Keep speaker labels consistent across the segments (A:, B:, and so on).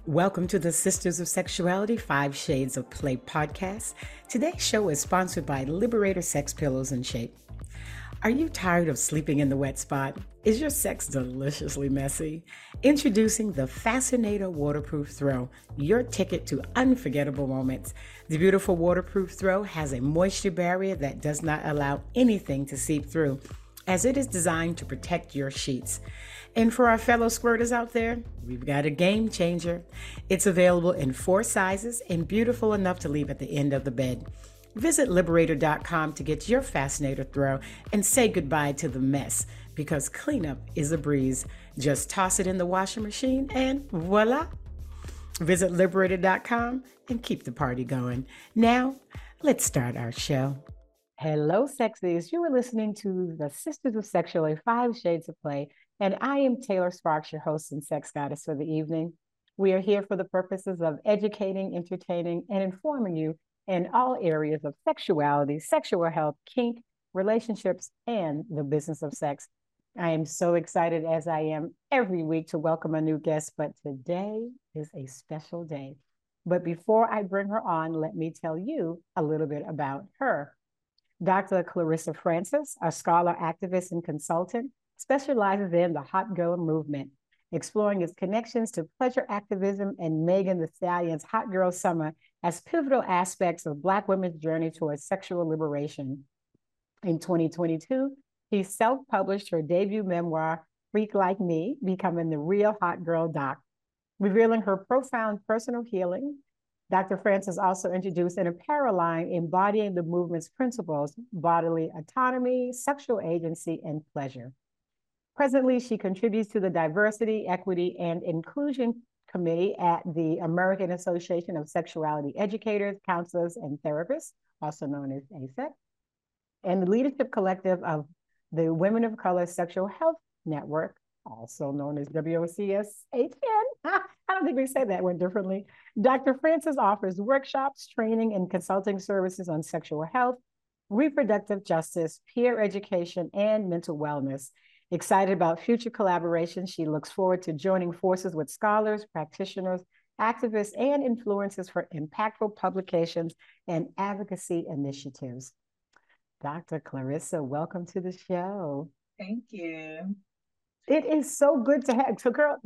A: Welcome to the Sisters of Sexuality 5 Shades of Play podcast. Today's show is sponsored by Liberator Sex Pillows and Shape. Are you tired of sleeping in the wet spot? Is your sex deliciously messy? Introducing the Fascinator Waterproof Throw, your ticket to unforgettable moments. The beautiful waterproof throw has a moisture barrier that does not allow anything to seep through, as it is designed to protect your sheets. And for our fellow squirters out there, we've got a game changer. It's available in 4 sizes and beautiful enough to leave at the end of the bed. Visit Liberator.com to get your Fascinator throw and say goodbye to the mess, because cleanup is a breeze. Just toss it in the washing machine and voila! Visit Liberator.com and keep the party going. Now, let's start our show. Hello, sexies. You are listening to the Sisters of Sexuality 5 Shades of Play, and I am Taylor Sparks, your host and sex goddess for the evening. We are here for the purposes of educating, entertaining, and informing you in all areas of sexuality, sexual health, kink, relationships, and the business of sex. I am so excited, as I am every week, to welcome a new guest, but today is a special day. But before I bring her on, let me tell you a little bit about her. Dr. Clarissa Francis, a scholar, activist, and consultant, specializes in the hot girl movement, exploring its connections to pleasure activism and Megan Thee Stallion's Hot Girl Summer as pivotal aspects of Black women's journey towards sexual liberation. In 2022, he self-published her debut memoir, Freak Like Me, Becoming the Real Hot Girl Doc. Revealing her profound personal healing, Dr. Francis also introduced an apparel line embodying the movement's principles: bodily autonomy, sexual agency, and pleasure. Presently, she contributes to the Diversity, Equity, and Inclusion Committee at the American Association of Sexuality Educators, Counselors, and Therapists, also known as AASECT, and the Leadership Collective of the Women of Color Sexual Health Network, also known as WOCSHN. I don't think we say that one differently. Dr. Francis offers workshops, training, and consulting services on sexual health, reproductive justice, peer education, and mental wellness. Excited about future collaborations, she looks forward to joining forces with scholars, practitioners, activists, and influencers for impactful publications and advocacy initiatives. Dr. Clarissa, welcome to the show.
B: Thank you.
A: It is so good to have. So, girl,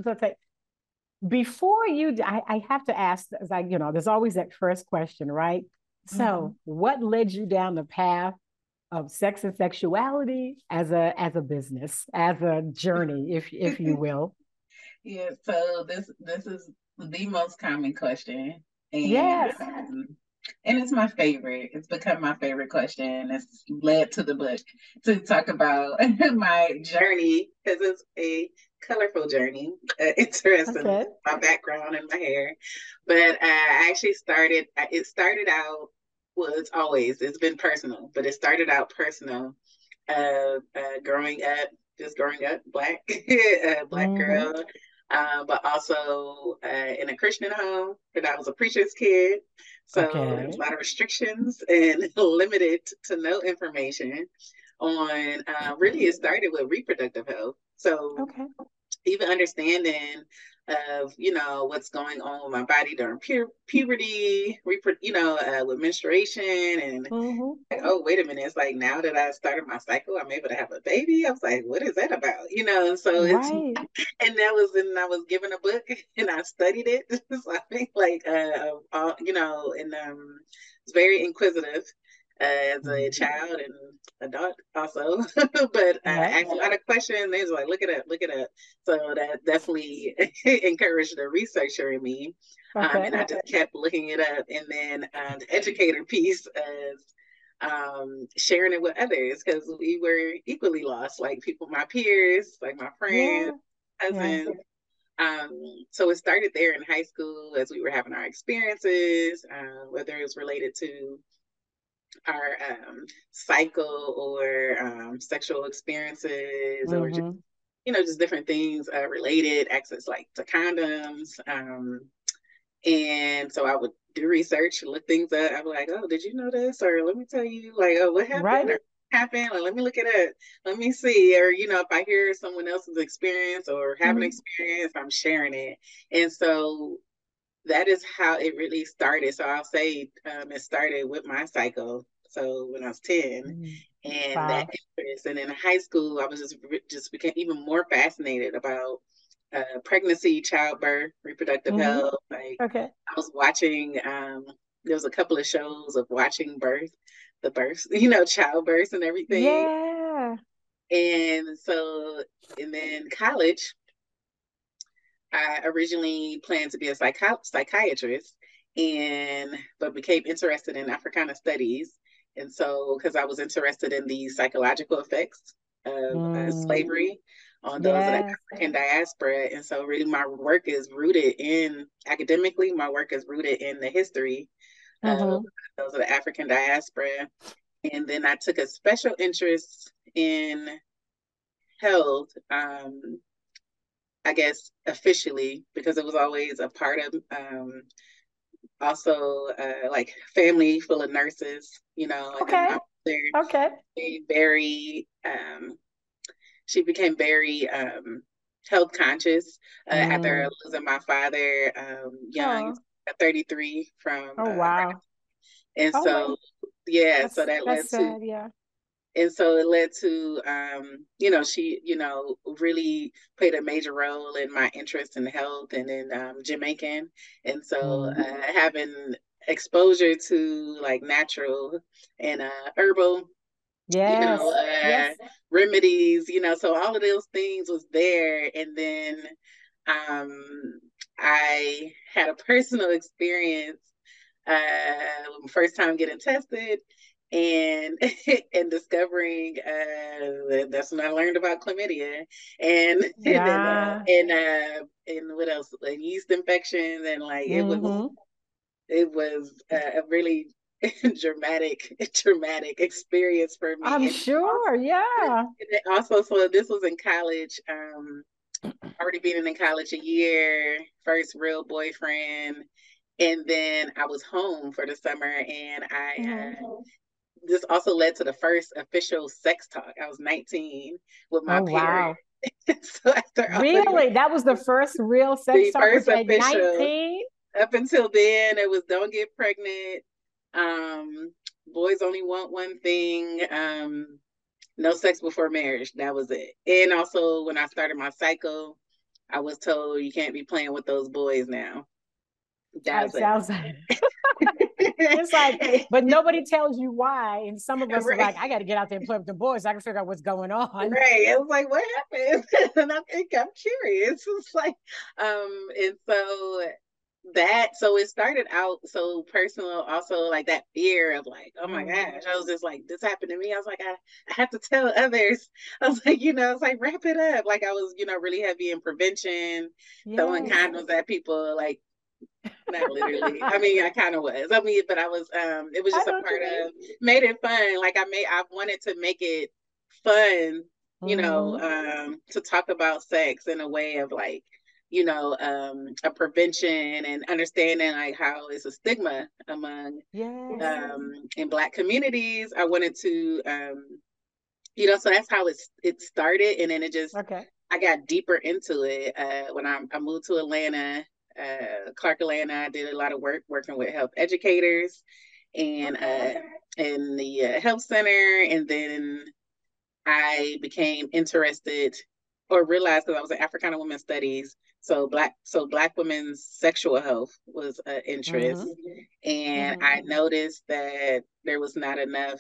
A: before you, I have to ask, like, there's always that first question, right? So, what led you down the path of sex and sexuality as a business, as a journey, if you will?
B: Yeah, so this is the most common question, and
A: Yes.
B: and it's my favorite. It's become my favorite question. It's led to the book to talk about my journey, because it's a colorful journey. Interesting,
A: Okay.
B: my background and my hair, but I actually started. It started out. Well, it's been personal, but it started out personal. Growing up, just growing up, black, black girl, but also in a Christian home. And I was a preacher's kid, so there was a lot of restrictions and limited to no information on. Really, it started with reproductive health. So even understanding of what's going on with my body during puberty, with menstruation, and like, oh, wait a minute, it's like now that I started my cycle, I'm able to have a baby. I was like, what is that about? So it's and that was and I was given a book and I studied it. So I think like and it's very inquisitive as a child and adult also, but asked a lot of questions. They was like, look it up. So that definitely encouraged the researcher in me. And I just kept looking it up. And then the educator piece is sharing it with others, because we were equally lost, like people, my peers, like my friends, cousins. So it started there in high school as we were having our experiences, whether it was related to our cycle or sexual experiences, or just different things related, access like to condoms. And so I would do research, look things up. I'd be like, oh, did you know this? Or let me tell you, like, oh, what happened? Or happened? Or let me look it up. Let me see. Or, if I hear someone else's experience or have an experience, I'm sharing it. And so that is how it really started. So I'll say it started with my cycle. So when I was 10,
A: Mm.
B: and that
A: Wow.
B: interest, and in high school, I was just became even more fascinated about pregnancy, childbirth, reproductive
A: Mm-hmm.
B: health. Like
A: Okay.
B: I was watching, there was a couple of shows of watching the births, childbirth and everything.
A: Yeah.
B: And so, and then college, I originally planned to be a psychiatrist, and but became interested in Africana studies. And so, because I was interested in the psychological effects of
A: Mm.
B: slavery on those of the
A: Yes.
B: African diaspora. And so, really, my work is rooted in academically, my work is rooted in the history of
A: Mm-hmm.
B: those of the African diaspora. And then I took a special interest in health. I guess officially, because it was always a part of also like family full of nurses, and then
A: Okay.
B: my mother
A: Okay.
B: became very she became very health conscious after
A: Mm.
B: losing my father young
A: Oh.
B: at 33 from
A: Oh, wow.
B: and
A: Oh my,
B: so yeah, so
A: that's
B: that led
A: that's
B: to
A: sad. Yeah.
B: and so it led to she really played a major role in my interest in health and in Jamaican. And so
A: Mm.
B: having exposure to like natural and herbal, you know
A: Yes.
B: uh
A: Yes.
B: remedies, so all of those things was there. And then um I had a personal experience first time getting tested and and discovering that's when I learned about chlamydia and
A: Yeah.
B: and what else, like yeast infections. And like
A: Mm-hmm.
B: it was a really traumatic experience for
A: I'm
B: me. And
A: sure. Yeah.
B: also, so this was in college, already been in college a year, first real boyfriend. And then I was home for the summer, and
A: Mm-hmm.
B: this also led to the first official sex talk. I was 19 with my
A: Oh,
B: parents.
A: wow.
B: So after all of
A: Really? That was the first real sex
B: the
A: talk
B: first
A: with you at
B: official,
A: 19?
B: up until then, it was don't get pregnant. Um, boys only want one thing. No sex before marriage. That was it. And also, when I started my cycle, I was told you can't be playing with those boys now.
A: It
B: That's
A: sounds like it's like,
B: it.
A: but nobody tells you why. And some of us are
B: Right.
A: like, I got to get out there and play with the boys so I can figure out what's going on.
B: Right. It was like, what happened? And I'm curious. It's like, and so so it started out so personal, also like that fear of like, oh my
A: Mm.
B: gosh. I was just like, this happened to me. I was like, I have to tell others. I was like, it's like wrap it up. Like I was, really heavy in prevention, throwing
A: Yes.
B: condoms at people, like not literally. I mean, I kind of was. I mean, but I was. It was
A: I
B: just a
A: know what
B: part
A: you mean.
B: of made it fun. Like I wanted to make it fun.
A: Mm-hmm.
B: To talk about sex in a way of like, a prevention and understanding like how it's a stigma among
A: Yes.
B: in Black communities. I wanted to, so that's how it started, and then it just
A: Okay.
B: I got deeper into it when I moved to Atlanta, Clark, Atlanta. I did a lot of work working with health educators and
A: Okay.
B: in the health center, and then I became interested or realized because I was in Africana Women Studies, so Black women's sexual health was an interest,
A: Mm-hmm.
B: and
A: Mm-hmm.
B: I noticed that there was not enough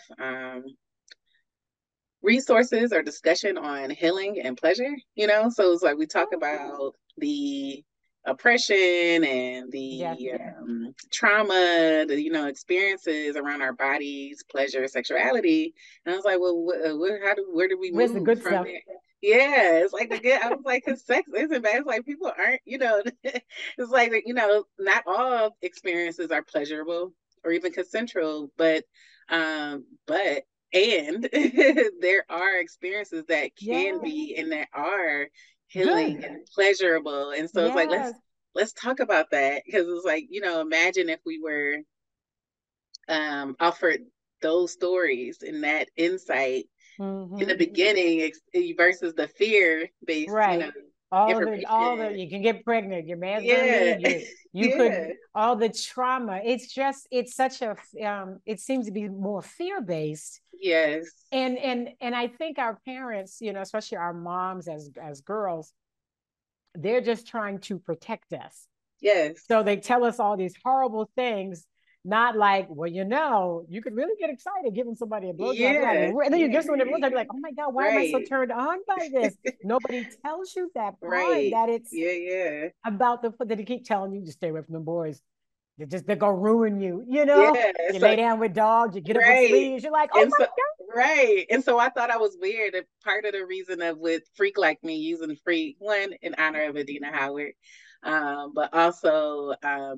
B: resources or discussion on healing and pleasure, so it's like we talk about the oppression and
A: Yes.
B: the trauma, the experiences around our bodies, pleasure, sexuality. And I was like, well, where do we
A: Where's the
B: move
A: good
B: from
A: stuff?
B: there? Yeah, it's like the good. I was like, cause sex isn't bad. It's like people aren't, it's like not all experiences are pleasurable or even consensual, but and there are experiences that can
A: Yeah.
B: be and that are healing
A: Good.
B: and pleasurable. And so it's like
A: Yes.
B: let's talk about that, because it's like, imagine if we were offered those stories and that insight in the
A: Mm-hmm.
B: beginning versus the fear based,
A: Right. all the
B: information.
A: you can get pregnant, your man's gonna
B: Yeah.
A: leave you, you could,
B: Yeah.
A: all the trauma. It's just, it's such a it seems to be more fear based.
B: Yes.
A: And I think our parents, especially our moms as girls, they're just trying to protect us.
B: Yes.
A: So they tell us all these horrible things, not like, well, you could really get excited giving somebody a blowjob. Like,
B: Yeah.
A: and then you
B: Yeah.
A: give someone a blowjob, you're like, oh my God, why am I so
B: Right.
A: turned on by this? Nobody tells you that part,
B: Right.
A: that it's
B: Yeah. Yeah.
A: about the foot, that they keep telling you to stay away from them boys. They're gonna ruin you,
B: Yeah.
A: You
B: So
A: lay down with dogs, you get up with
B: right.
A: fleas, you're like, oh
B: And
A: my
B: so right. And so I thought I was weird. And part of the reason of with Freak Like Me using Freak, one in honor of Adina Howard, but also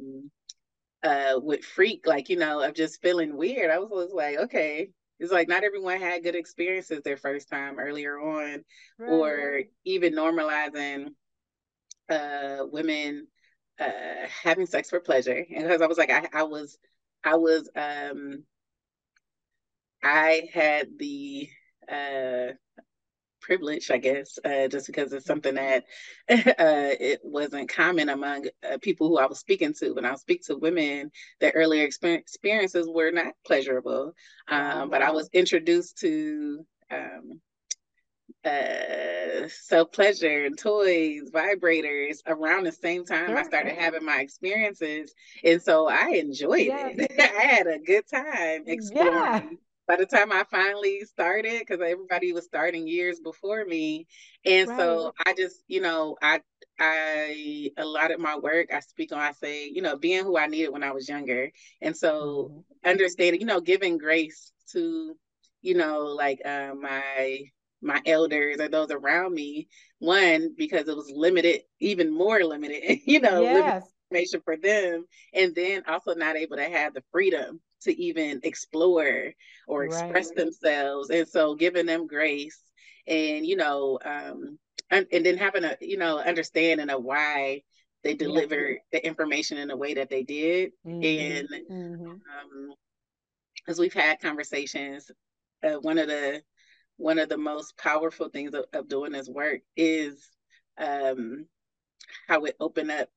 B: with Freak, like, of just feeling weird. I was like, okay. It's like not everyone had good experiences their first time earlier on,
A: God. Right.
B: or even normalizing women having sex for pleasure. And because I was like, I was I had the uh privilege, I guess, just because it's something that it wasn't common among people who I was speaking to. When I would speak to women, their earlier experiences were not pleasurable, but I
A: Wow.
B: was introduced to self pleasure and toys, vibrators around the same time I
A: Sure.
B: started having my experiences. And so I enjoyed
A: Yes.
B: it. I had a good time
A: Yeah.
B: exploring. By the time I finally started, because everybody was starting years before me. And
A: Right.
B: so I just, I a lot of my work I speak on, I say, being who I needed when I was younger. And so
A: Mm-hmm.
B: understanding, giving grace to, like my elders or those around me. One, because it was limited, even more limited, limited
A: Yes.
B: information for them. And then also not able to have the freedom to even explore or
A: Right.
B: express themselves. And so giving them grace and, and then having a, understanding of why they
A: Yeah.
B: delivered the information in the way that they did.
A: Mm-hmm.
B: And
A: Mm-hmm.
B: as we've had conversations, one of the most powerful things of doing this work is um, how it open up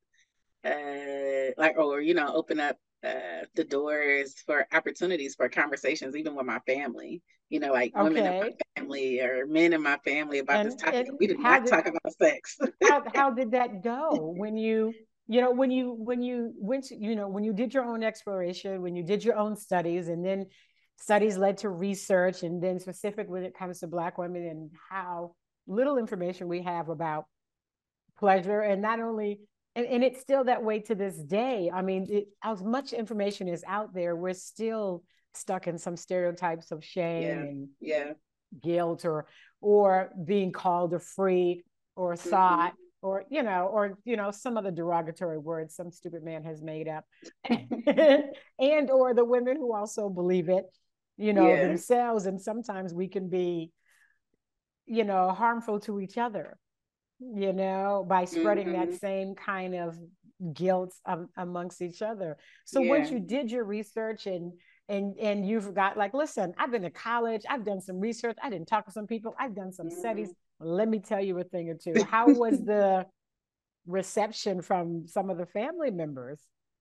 B: open up the doors for opportunities for conversations even with my family, like women in
A: Okay.
B: my family or men in my family about this topic.
A: And
B: We did
A: how
B: not
A: did
B: talk about sex.
A: how did that go when you went to, when you did your own exploration, when you did your own studies, and then studies led to research, and then specific when it comes to Black women and how little information we have about pleasure, and not only, and it's still that way to this day. I mean, as much information is out there, we're still stuck in some stereotypes of shame
B: Yeah,
A: and
B: yeah.
A: guilt, or being called a freak or
B: Mm-hmm.
A: thought, or some other derogatory words some stupid man has made up. And or the women who also believe it,
B: Yeah.
A: themselves, and sometimes we can be, harmful to each other, by spreading that
B: Mm-hmm.
A: same kind of guilt amongst each other. So once
B: Yeah.
A: you did your research, and you've got, like, listen, I've been to college, I've done some research, I didn't talk to some people, I've done some
B: Mm-hmm.
A: studies. Let me tell you a thing or two. How was the reception from some of the family members?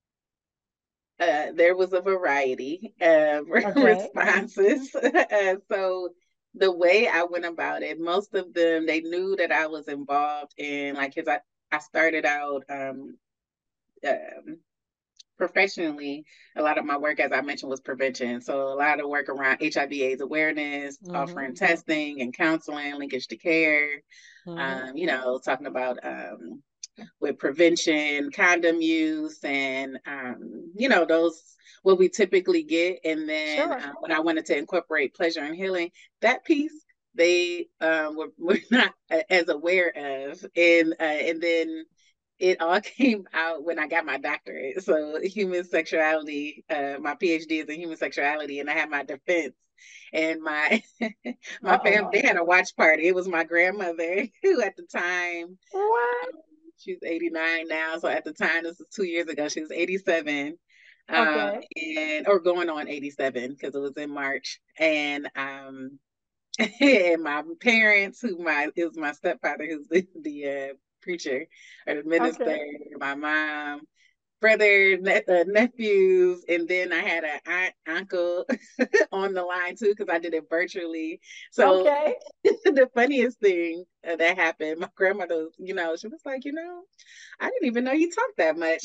B: There was a variety of
A: Okay.
B: responses. So the way I went about it, most of them, they knew that I was involved in, like, because I started out um, professionally. A lot of my work, as I mentioned, was prevention. So a lot of work around HIV/AIDS awareness,
A: Mm-hmm.
B: offering testing and counseling, linkage to care,
A: Mm-hmm.
B: talking about with prevention, condom use, and those what we typically get. And then
A: Sure.
B: when I wanted to incorporate pleasure and healing, that piece they were not as aware of, and then it all came out when I got my doctorate. So human sexuality, my PhD is in human sexuality, and I had my defense. And my my
A: Uh-oh.
B: family, they had a watch party. It was my grandmother who at the time
A: What?
B: she's 89 now. So at the time, this was 2 years ago, she was 87.
A: Okay.
B: And or going on 87 because it was in March. And and my parents, it was my stepfather who's the preacher or the minister,
A: Okay.
B: my mom, brother, nephews, and then I had an aunt, uncle on the line too because I did it virtually. So
A: Okay.
B: the funniest thing that happened, my grandmother, she was like, I didn't even know you talked that much.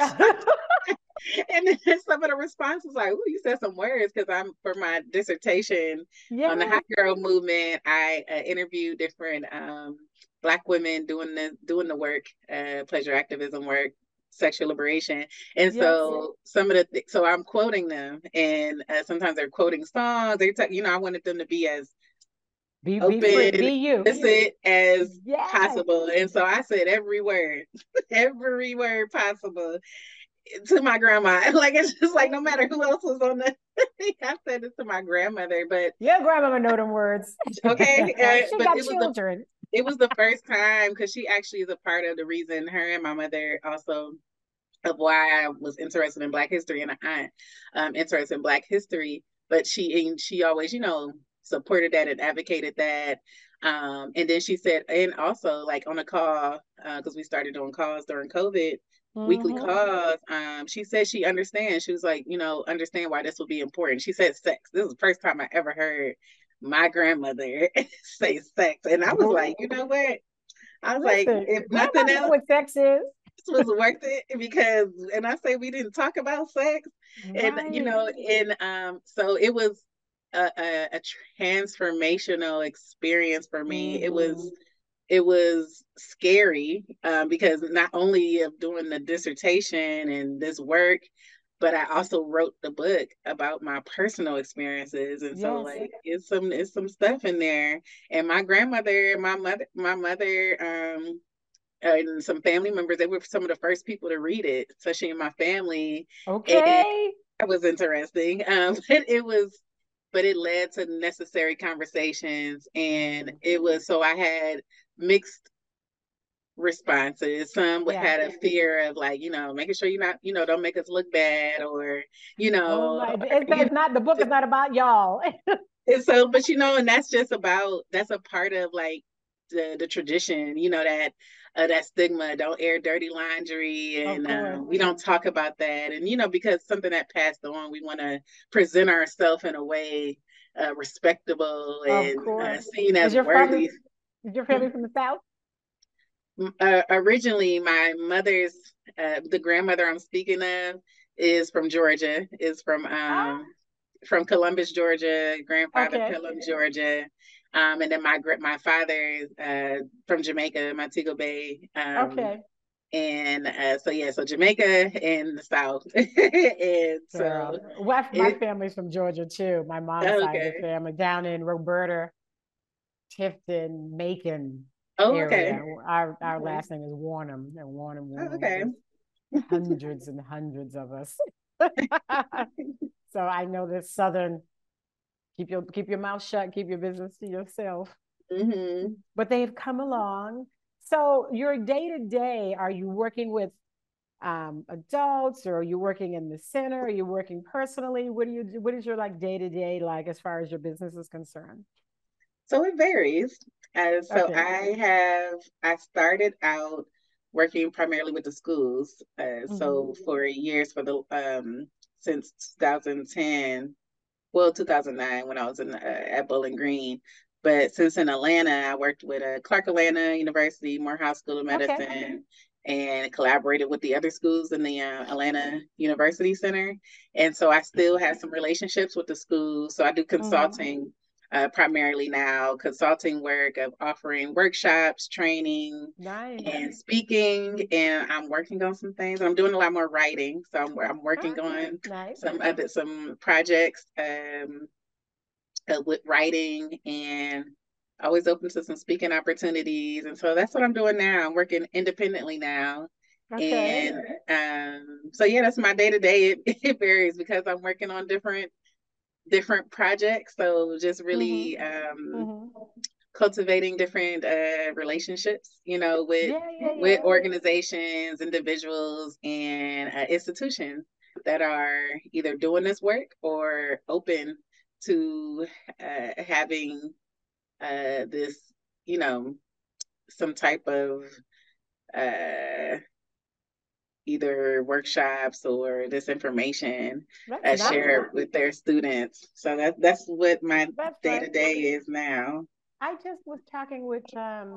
B: And then some of the responses like, "Oh, you said some words," because I'm for my dissertation on the
A: Yeah.
B: hot girl movement. I interviewed different Black women doing the work, pleasure activism work, sexual liberation, and
A: Yes.
B: so some of so I'm quoting them, and sometimes they're quoting songs. I wanted them to be as
A: Be free.
B: open,
A: Be you.
B: explicit as
A: Yes.
B: possible, and so I said every word, every word possible to my grandma. Like it's just like no matter who else was on the I said this to my grandmother, but
A: Your grandmama know them words.
B: okay.
A: She
B: But
A: got
B: it was the
A: children.
B: it was the first time because she actually is a part of the reason her and my mother also of why I was interested in Black history and an aunt interested in Black history. But she always, supported that and advocated that. And then she said, and also like on a call, because we started doing calls during COVID, weekly
A: Mm-hmm.
B: calls. She said she understands. She was like, understand why this will be important. She said sex. This is the first time I ever heard my grandmother say sex. And I was like, you know what? I was like,
A: Listen,
B: if nothing
A: grandma know
B: else,
A: what sex is.
B: was worth it because, and I say we didn't talk about sex, and
A: Right.
B: so it was a transformational experience for me. It
A: Mm-hmm.
B: was it was scary because not only of doing the dissertation and this work, but I also wrote the book about my personal experiences, and so
A: Yes.
B: like it's some stuff in there. And my grandmother, my mother, and some family members, they were some of the first people to read it, especially in my family. And
A: Okay.
B: that was interesting. But it led to necessary conversations. And
A: Mm-hmm.
B: it was, so I had mixed responses. Some
A: Yeah.
B: had a fear of like, making sure you're not, don't make us look bad or, you
A: Oh
B: know,
A: my, that's not the book is not about y'all.
B: and so, but and that's a part of like the tradition, that stigma. Don't air dirty laundry,
A: Of
B: and
A: course.
B: we don't talk about that. And because something that passed on, we want to present ourselves in a way respectable
A: Of
B: and
A: course.
B: seen
A: Is
B: as
A: your family
B: worthy.
A: is your family from the South?
B: Originally, my mother's the grandmother I'm speaking of is from Georgia. Is
A: Ah,
B: from Columbus, Georgia, grandfather
A: okay.
B: Pelham, Georgia. And then my father is from Jamaica, Montego Bay.
A: Okay.
B: And so yeah, so Jamaica in the South. And so
A: Girl. My
B: it
A: family's from Georgia too. My mom's side of the
B: okay.
A: family down in Roberta, Tifton, Macon
B: Oh, okay.
A: area. Our
B: Okay.
A: last name is Warnham, and
B: Oh,
A: Warnham.
B: okay.
A: There's hundreds and hundreds of us. So I know this Southern. Keep your mouth shut. Keep your business to yourself.
B: Hmm.
A: But they've come along. So your day to day, are you working with adults, or are you working in the center? Are you working personally? What do you do? What is your like day to day like as far as your business is concerned?
B: So it varies. So
A: Okay.
B: I started out working primarily with the schools.
A: Mm-hmm.
B: So for years since 2010, well 2009 when I was at Bowling Green. But since in Atlanta, I worked with Clark Atlanta University, Morehouse School of
A: Okay.
B: Medicine, and collaborated with the other schools in the Atlanta University Center. And so I still have some relationships with the schools. So I do
A: Mm-hmm.
B: consulting primarily now, consulting work of offering workshops, training,
A: Nice.
B: and speaking. And I'm working on some things. I'm doing a lot more writing. So I'm working
A: Okay.
B: on
A: Nice.
B: some projects with writing and always open to some speaking opportunities. And so that's what I'm doing now. I'm working independently now.
A: Okay.
B: And so yeah, that's my day to day. It varies because I'm working on different projects. So just
A: Mm-hmm.
B: really
A: Mm-hmm.
B: cultivating different relationships, with
A: Yeah, yeah,
B: with
A: yeah.
B: organizations, individuals, and institutions that are either doing this work or open to having this, some type of uh, either workshops or this information
A: That's nice.
B: shared with their students. So that's what my
A: That's
B: day
A: nice.
B: to day is now.
A: I just was talking with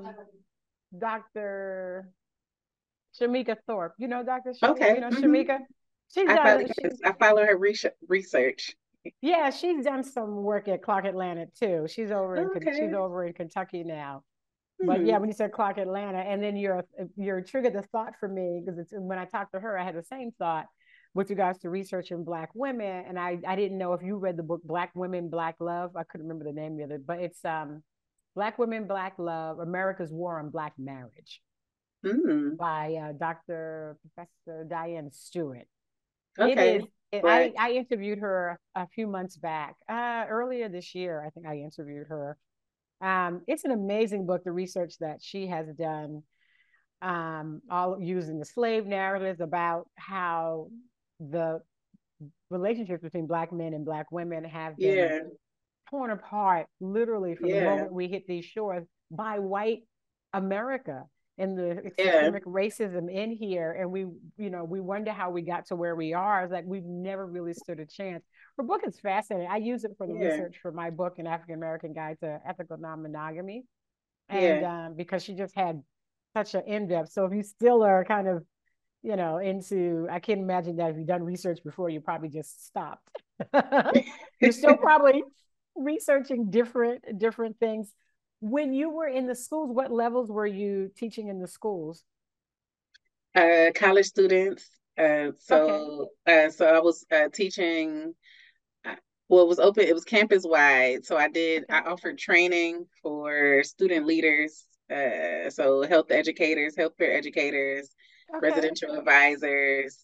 A: Dr. Shamika Thorpe. You know Dr. Shamika,
B: Okay.
A: Shamika? She's
B: I follow,
A: done she
B: yes, I follow her research.
A: yeah, she's done some work at Clark Atlanta too. She's
B: Okay.
A: over in Kentucky now. But yeah,
B: Hmm.
A: when you said Clark Atlanta, and then you're triggered the thought for me because it's when I talked to her, I had the same thought with regards to researching Black women, and I didn't know if you read the book Black Women, Black Love. I couldn't remember the name of it, but it's Black Women, Black Love: America's War on Black Marriage
B: Hmm.
A: by Dr. Professor Diane Stewart. It
B: Okay.
A: is.
B: Black.
A: I interviewed her a few months back, earlier this year. I think I interviewed her. It's an amazing book. The research that she has done, all using the slave narratives about how the relationships between Black men and Black women have been
B: Yeah.
A: torn apart literally from the
B: Yeah.
A: moment we hit these shores by white America and the
B: Yeah.
A: systemic racism in here. And we wonder how we got to where we are. It's like we've never really stood a chance. Her book is fascinating. I use it for the
B: Yeah.
A: research for my book, An African American Guide to Ethical Non-Monogamy. And
B: Yeah.
A: because she just had such an in-depth. So if you still are kind of, into, I can't imagine that if you've done research before, you probably just stopped. You're still probably researching different things. When you were in the schools, what levels were you teaching in the schools?
B: College students.
A: Okay.
B: So I was teaching. uh, Well, it was open. It was campus wide. So I
A: Okay.
B: offered training for student leaders. So health educators, healthcare educators,
A: Okay.
B: residential advisors.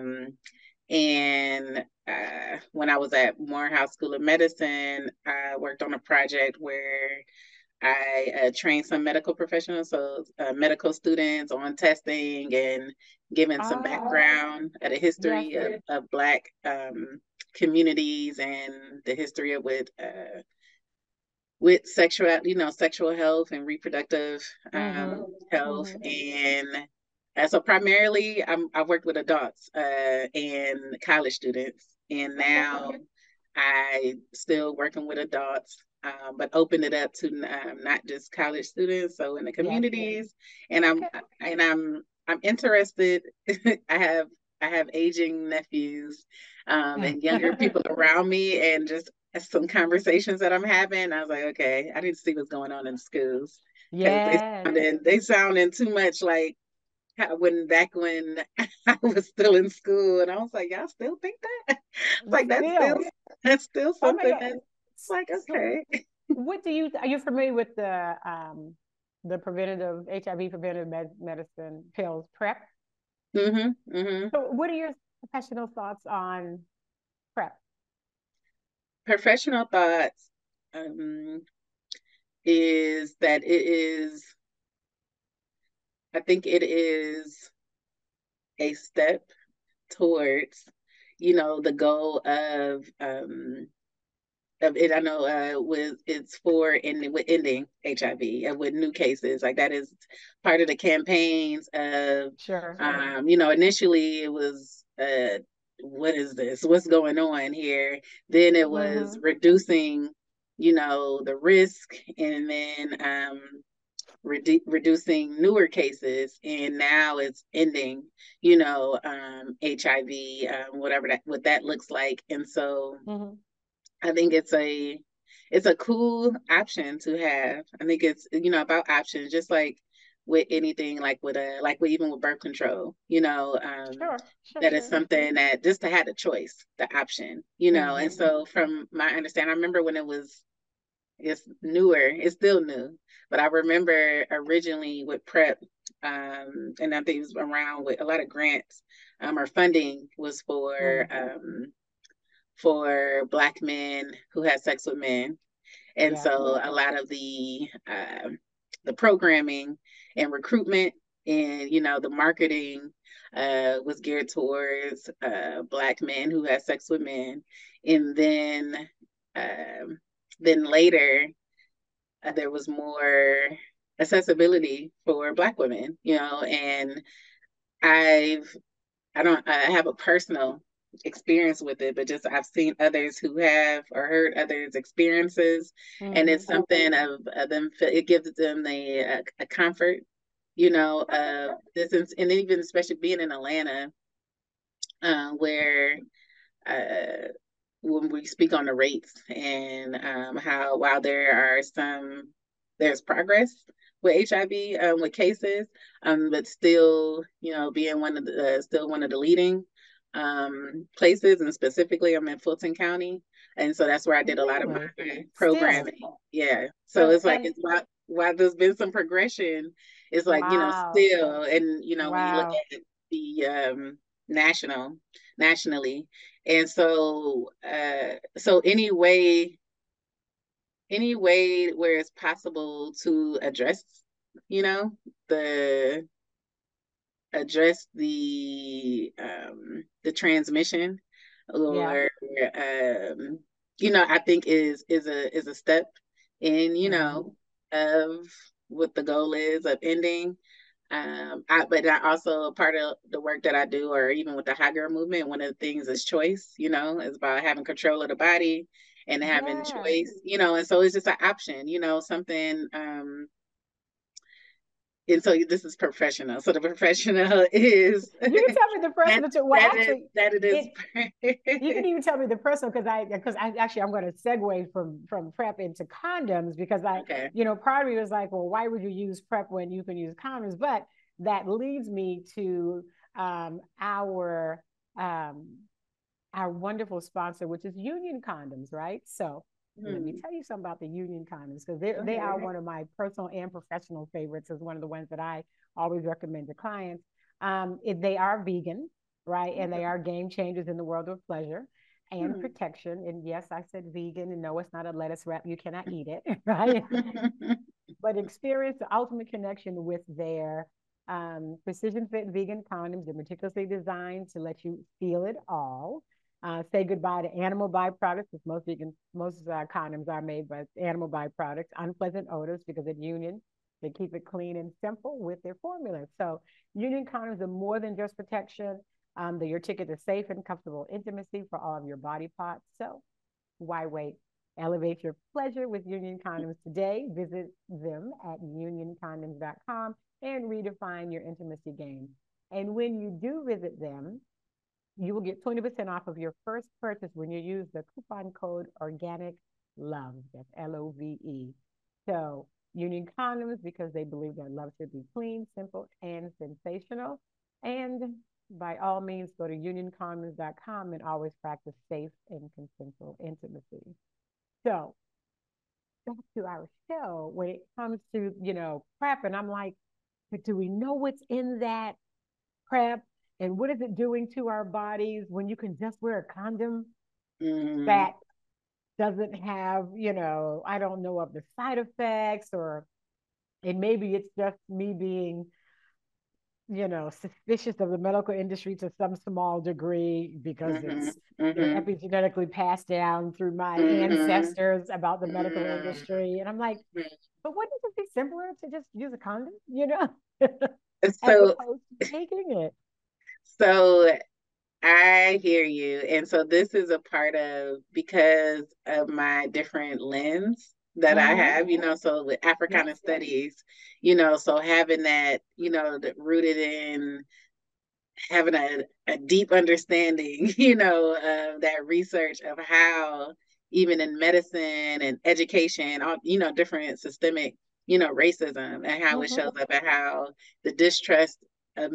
B: And when I was at Morehouse School of Medicine, I worked on a project where I trained some medical professionals, so medical students on testing and giving some
A: Ah,
B: background at a
A: yes.
B: history of Black communities and the history of with sexual, sexual health and reproductive
A: Mm-hmm.
B: health.
A: Mm-hmm.
B: And so primarily I worked with adults and college students. And
A: Okay.
B: now I still working with adults, but opened it up to not just college students, so in the
A: Yes.
B: communities. And
A: Okay.
B: I'm interested. I have I have aging nephews and younger people around me, and just some conversations that I'm having. I was like, okay, I didn't see what's going on in schools because
A: Yes.
B: they sounded too much like when back when I was still in school, and I was like, y'all still think that? It's like
A: Still.
B: that's still
A: Oh my
B: something
A: God.
B: that's like
A: So
B: okay.
A: what do you are you familiar with the preventative HIV preventative medicine pills PrEP?
B: Hmm.
A: So what are your professional thoughts on PrEP?
B: Professional thoughts um, is that I think it is a step towards, the goal of it. I know with it's for ending with ending HIV and with new cases. Like that is part of the campaigns of
A: Sure.
B: initially it was what is this? What's going on here? Then it was
A: Mm-hmm.
B: reducing, the risk, and then reducing newer cases, and now it's ending, HIV, whatever what that looks like. And so
A: Mm-hmm.
B: I think it's a cool option to have. I think it's about options, just like with anything, like with even with birth control,
A: Sure. Sure.
B: that is
A: Sure.
B: something that just to have the choice, the option, and
A: Mm-hmm.
B: so from my understanding, I remember when it's newer, it's still new, but I remember originally with PrEP, and I think it was around with a lot of grants, or funding was
A: Mm-hmm.
B: for Black men who had sex with men. And
A: Yes.
B: so a lot of the programming and recruitment and the marketing was geared towards Black men who had sex with men. And um, then later there was more. accessibility for Black women, and I've I have a personal experience with it, but just I've seen others who have or heard others' experiences, and it's something of them. It gives them a comfort, this, and even especially being in Atlanta, where uh, when we speak on the rates and how while there's progress with HIV, with cases, but still, being still one of the leading places, and specifically I'm in Fulton County, and so that's where I did a lot of my
A: Really? Still.
B: programming. Yeah, so
A: So,
B: it's like
A: and
B: it's while there's been some progression, it's like
A: wow.
B: still, and when you look
A: Wow.
B: at the national nationally, and so any way where it's possible to you know, the the transmission,
A: Yeah.
B: or I think is a step in,
A: Hmm.
B: of what the goal is of ending. But I also, part of the work that I do, or even with the high girl movement, one of the things is choice, is about having control of the body and having
A: Yeah.
B: choice, and so it's just an option, something. And so this is professional. So the professional is
A: You can tell me the
B: that
A: personal too. Well,
B: that is
A: actually,
B: that it is.
A: it you can even tell me the personal because I actually I'm going to segue from PrEP into condoms because
B: Okay.
A: part of me was like, well, why would you use PrEP when you can use condoms? But that leads me to um, our um, our wonderful sponsor, which is Union Condoms, right? So let me
B: Hmm.
A: tell you something about the Union Condoms because they are
B: Okay.
A: one of my personal and professional favorites. Is one of the ones that I always recommend to clients. They are vegan, right? And they are game changers in the world of pleasure and
B: Hmm.
A: protection. And yes, I said vegan, and no, it's not a lettuce wrap. You cannot eat it, right? But experience the ultimate connection with their precision fit vegan condoms. They're meticulously designed to let you feel it all. Say goodbye to animal byproducts, because most condoms are made by animal byproducts, unpleasant odors, because at Union they keep it clean and simple with their formula. So Union condoms are more than just protection. They're your ticket to safe and comfortable intimacy for all of your body parts. So why wait? Elevate your pleasure with Union Condoms today. Visit them at unioncondoms.com and redefine your intimacy game. And when you do visit them, you will get 20% off of your first purchase when you use the coupon code Organic Love. That's LOVE. So, Union Condoms, because they believe that love should be clean, simple, and sensational. And by all means, go to unioncondoms.com and always practice safe and consensual intimacy. So, back to our show, when it comes to, PrEP, and I'm like, but do we know what's in that PrEP? And what is it doing to our bodies when you can just wear a condom
B: Hmm.
A: that doesn't have, I don't know of the side effects, or and maybe it's just me being, suspicious of the medical industry to some small degree because
B: Hmm.
A: it's,
B: Hmm.
A: epigenetically passed down through my
B: Hmm.
A: ancestors about the medical
B: Hmm.
A: industry. And I'm like, but wouldn't it be simpler to just use a condom, as
B: So,
A: opposed to taking it?
B: so I hear you. And so this is a part of, because of my different lens that I
A: Mm-hmm.
B: have, so with
A: Yes.
B: Africana studies, so having that, rooted in having a deep understanding, of that research of how, even in medicine and education, all, different systemic, racism, and how it
A: Mm-hmm.
B: shows up, and how the distrust of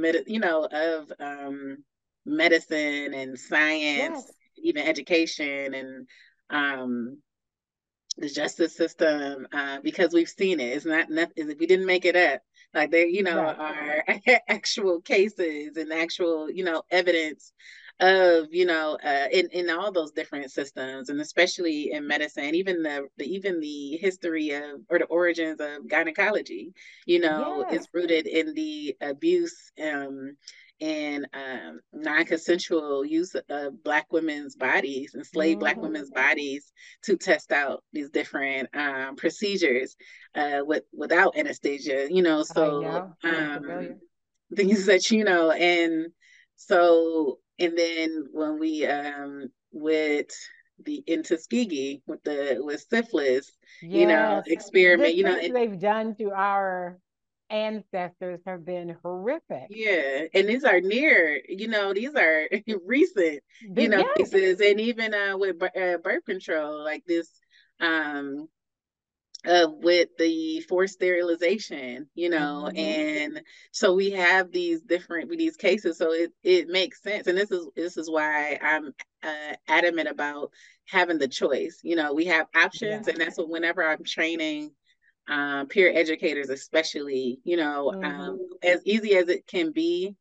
B: medicine and science,
A: Yes.
B: even education, and um, the justice system, because we've seen it. It's not nothing. We didn't make it up. Like, there,
A: Right.
B: are actual cases and actual, evidence of, in all those different systems, and especially in medicine, even the history of, or the origins of gynecology, is
A: Yes.
B: rooted in the abuse, in non-consensual use of Black women's bodies, enslaved Black
A: Mm-hmm.
B: women's bodies, to test out these different procedures without anesthesia.
A: I
B: So
A: know. I'm familiar.
B: things that and so and then when we with the in Tuskegee with syphilis,
A: Yes. The
B: experiment,
A: things they've done to our ancestors have been horrific.
B: yeah, and these are these are recent,
A: Yes.
B: cases, and even with birth control, like this, um, with the forced sterilization,
A: Mm-hmm.
B: and so we have these cases, so it makes sense, and this is why I'm adamant about having the choice. We have options,
A: Yes.
B: and that's what whenever I'm training peer educators, especially,
A: Mm-hmm.
B: as easy as it can be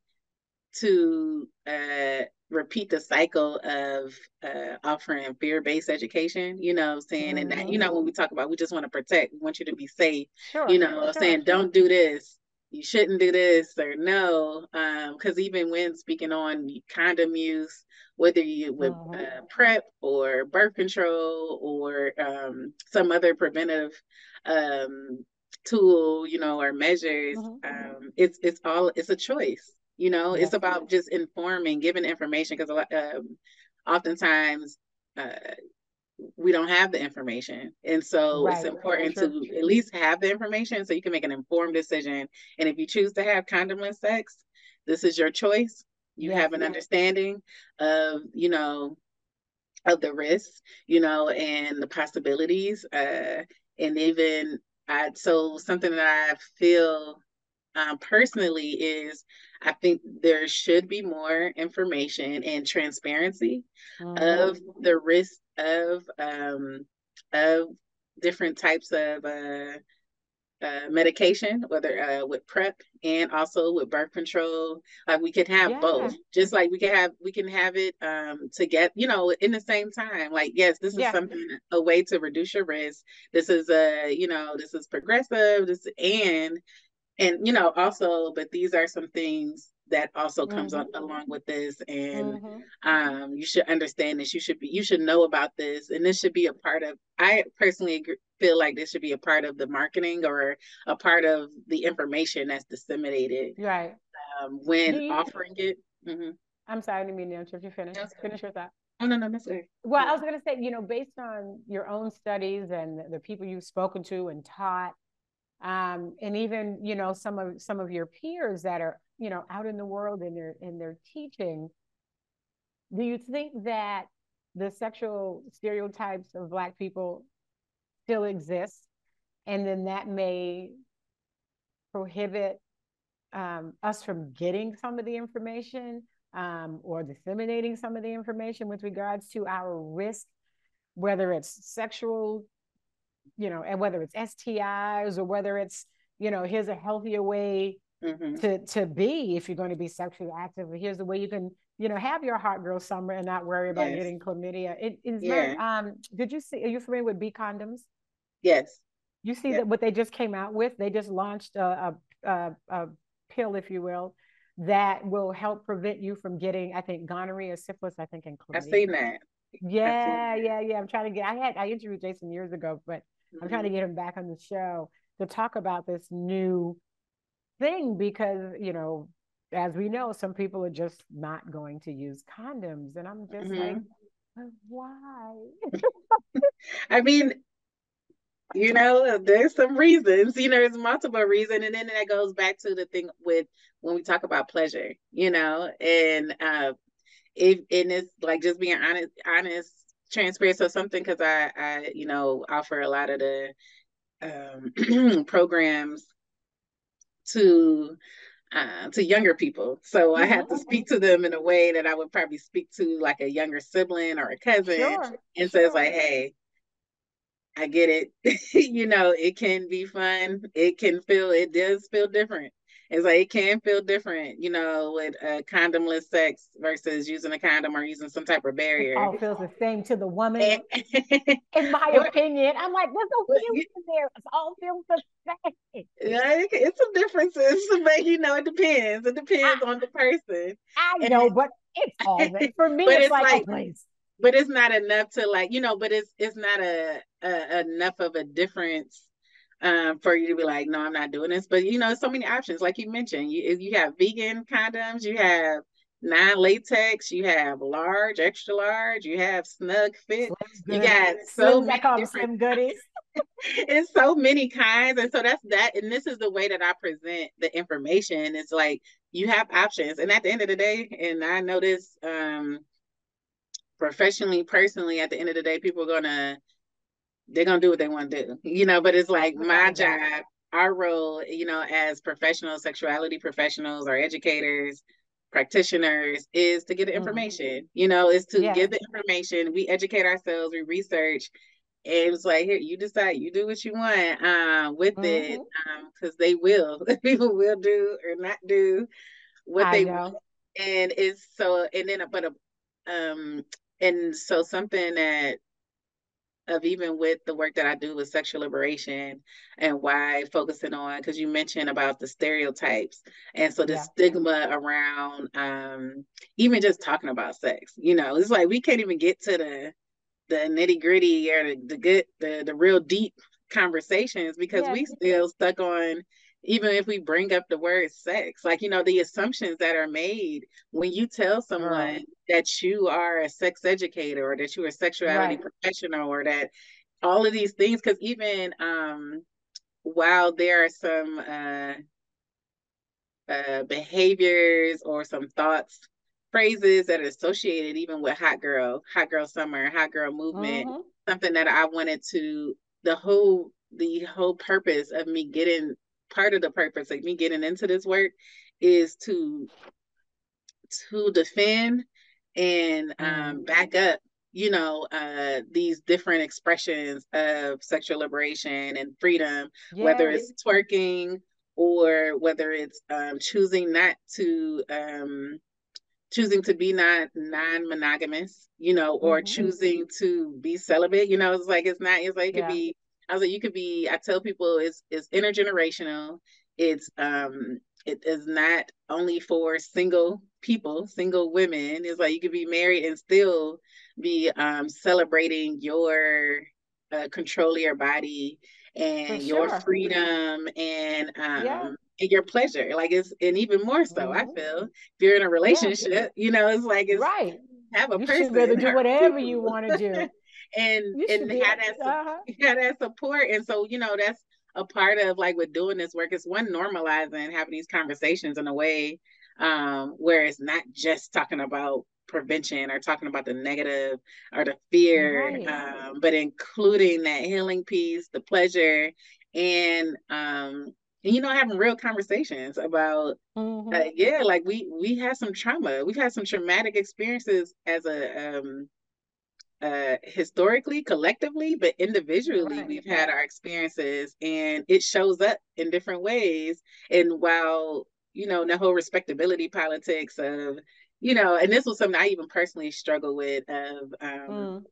B: to repeat the cycle of offering fear-based education, saying, and that,
A: Mm-hmm.
B: when we talk about, we just want to protect, we want you to be safe,
A: Sure.
B: saying,
A: Sure.
B: don't do this, you shouldn't do this, or no, because even when speaking on condom use, whether you with
A: Mm-hmm.
B: PrEP or birth control or some other preventive um, tool, or measures,
A: Mm-hmm.
B: it's a choice. It's
A: Yes.
B: about just informing, giving information, because a lot, oftentimes uh, we don't have the information, and so it's
A: Right.
B: important
A: True.
B: to at least have the information so you can make an informed decision. And if you choose to have condomless sex, this is your choice. You
A: Yes.
B: have an understanding of of the risks, and the possibilities, and even so something that I feel personally is I think there should be more information and transparency
A: Mm-hmm.
B: of the risk of different types of medication, whether with PrEP and also with birth control. Like we can have both,
A: Yeah.
B: just like we can have it to get in the same time. Like, yes, this is
A: Yeah.
B: something, a way to reduce your risk. This is this is progressive. This and also, but these are some things that also comes
A: Mm-hmm.
B: on along with this, and
A: Mm-hmm.
B: you should understand this. You should know about this, and this should be a part of. I personally feel like this should be a part of the marketing, or a part of the information that's disseminated
A: Right. Do
B: when
A: you?
B: offering it. Mm-hmm.
A: I'm sorry, I didn't mean to interrupt you. Finish. Finish your thought.
B: Oh, no, no, that's okay.
A: Well, I
B: Yeah.
A: was going to say, based on your own studies and the people you've spoken to and taught, and even some of your peers that are out in the world and they're teaching, do you think that the sexual stereotypes of Black people still exist, and then that may prohibit us from getting some of the information, or disseminating some of the information with regards to our risk, whether it's sexual, and whether it's STIs, or whether it's, here's a healthier way
B: Mm-hmm.
A: to be if you're going to be sexually active. Here's the way you can, have your hot girl summer and not worry about
B: Yes.
A: getting chlamydia. It is very.
B: Yeah.
A: Did you see? Are you familiar with B condoms?
B: Yes.
A: You see
B: Yeah.
A: that what they just came out with? They just launched a pill, if you will, that will help prevent you from getting, I think, gonorrhea, syphilis, I think, and
B: I've seen
A: chlamydia.
B: that. I've seen
A: Yeah,
B: that.
A: yeah, yeah. I'm trying to get. I interviewed Jason years ago, but I'm trying to
B: Mm-hmm.
A: get him back on the show to talk about this new thing, because as we know, some people are just not going to use condoms, and I'm just like,
B: Mm-hmm.
A: why?
B: I mean, there's some reasons, there's multiple reasons. And then that goes back to the thing with when we talk about pleasure, and and it's like just being honest, transparent. So something, because I offer a lot of the programs to younger people. So I
A: Mm-hmm.
B: have to speak to them in a way that I would probably speak to like a younger sibling or a cousin.
A: Sure,
B: And so it's
A: sure.
B: like, hey, I get it. It can be fun. It does feel different. It's like it can feel different, you know, with condomless sex versus using a condom or using some type of
A: It
B: barrier.
A: all feels the same to the woman,
B: And,
A: in my
B: or,
A: opinion. I'm like, there's no
B: but
A: feeling there. It all feels the same.
B: yeah, it's some differences, but you know, it depends. It
A: I,
B: depends on the person.
A: I
B: And
A: know, but it's all that. For me,
B: but
A: it's
B: it's
A: like, oh,
B: like,
A: please.
B: but it's not enough to like, you know, but it's not enough of a difference for you to be like, no, I'm not doing this. But you know, so many options, like you mentioned. You have vegan condoms, you have non-latex, you have large, extra large, you have snug fit.
A: Slim
B: You
A: goodies.
B: got so
A: Slims, I
B: many
A: call them
B: different
A: slim goodies.
B: it's so many kinds. And so that's that. And this is the way that I present the information. It's like you have options. And at the end of the day, and I know this professionally, personally, at the end of the day, people are gonna they're gonna do what they want to do, you know. But it's like
A: Without
B: my
A: a doubt.
B: job, our role, you know, as professional sexuality professionals or educators, practitioners, is to get the
A: Mm.
B: information. You know, is to
A: Yes.
B: give the information. We educate ourselves, we research, and it's like, here, you decide, you do what you want with it,
A: Mm-hmm.
B: because they will, people will do or not do what
A: I
B: they want,
A: know.
B: and it's so, and then, and so something that of even with the work that I do with sexual liberation and why focusing on, because you mentioned about the stereotypes and so the
A: Yeah.
B: stigma around even just talking about sex, you know, it's like we can't even get to the nitty gritty or the good the real deep conversations because
A: Yes.
B: we still stuck on, even if we bring up the word sex, like, you know, the assumptions that are made when you tell someone
A: Girl.
B: that you are a sex educator or that you're a sexuality
A: Right.
B: professional or that all of these things, because even while there are some behaviors or some thoughts, phrases that are associated even with hot girl summer, hot girl movement,
A: Mm-hmm.
B: something that I wanted to, the whole purpose of me getting, part of the purpose of me getting into this work is to defend and
A: Mm.
B: back up, you know, these different expressions of sexual liberation and freedom, whether
A: Yes.
B: it's twerking or whether it's choosing to be not non-monogamous, you know, or
A: Mm-hmm.
B: choosing to be celibate. You know, it's like it's not. It's like it could
A: Yeah.
B: be. I was like, you could be. I tell people it's intergenerational. It's it is not only for single people, single women. It's like you could be married and still be celebrating your control of your body
A: For
B: and your
A: sure.
B: freedom
A: Yeah.
B: and your pleasure. Like it's, and even more so, I
A: Mm-hmm.
B: feel, if you're in a
A: Yeah.
B: relationship, you know, it's like it's
A: Right.
B: have a
A: You should be able
B: person
A: to do
B: or
A: whatever
B: people
A: you want to do. You
B: and
A: should be. Uh-huh.
B: have that support. And so, you know, that's a part of like with doing this work. It's one, normalizing having these conversations in a way where it's not just talking about prevention or talking about the negative or the fear,
A: Right.
B: but including that healing piece, the pleasure, and you know, having real conversations about
A: Mm-hmm.
B: yeah, like we had some trauma. We've had some traumatic experiences as a historically, collectively, but individually,
A: Right.
B: we've had our experiences, and it shows up in different ways. And while you know the whole respectability politics of, you know, and this was something I even personally struggle with of
A: Mm.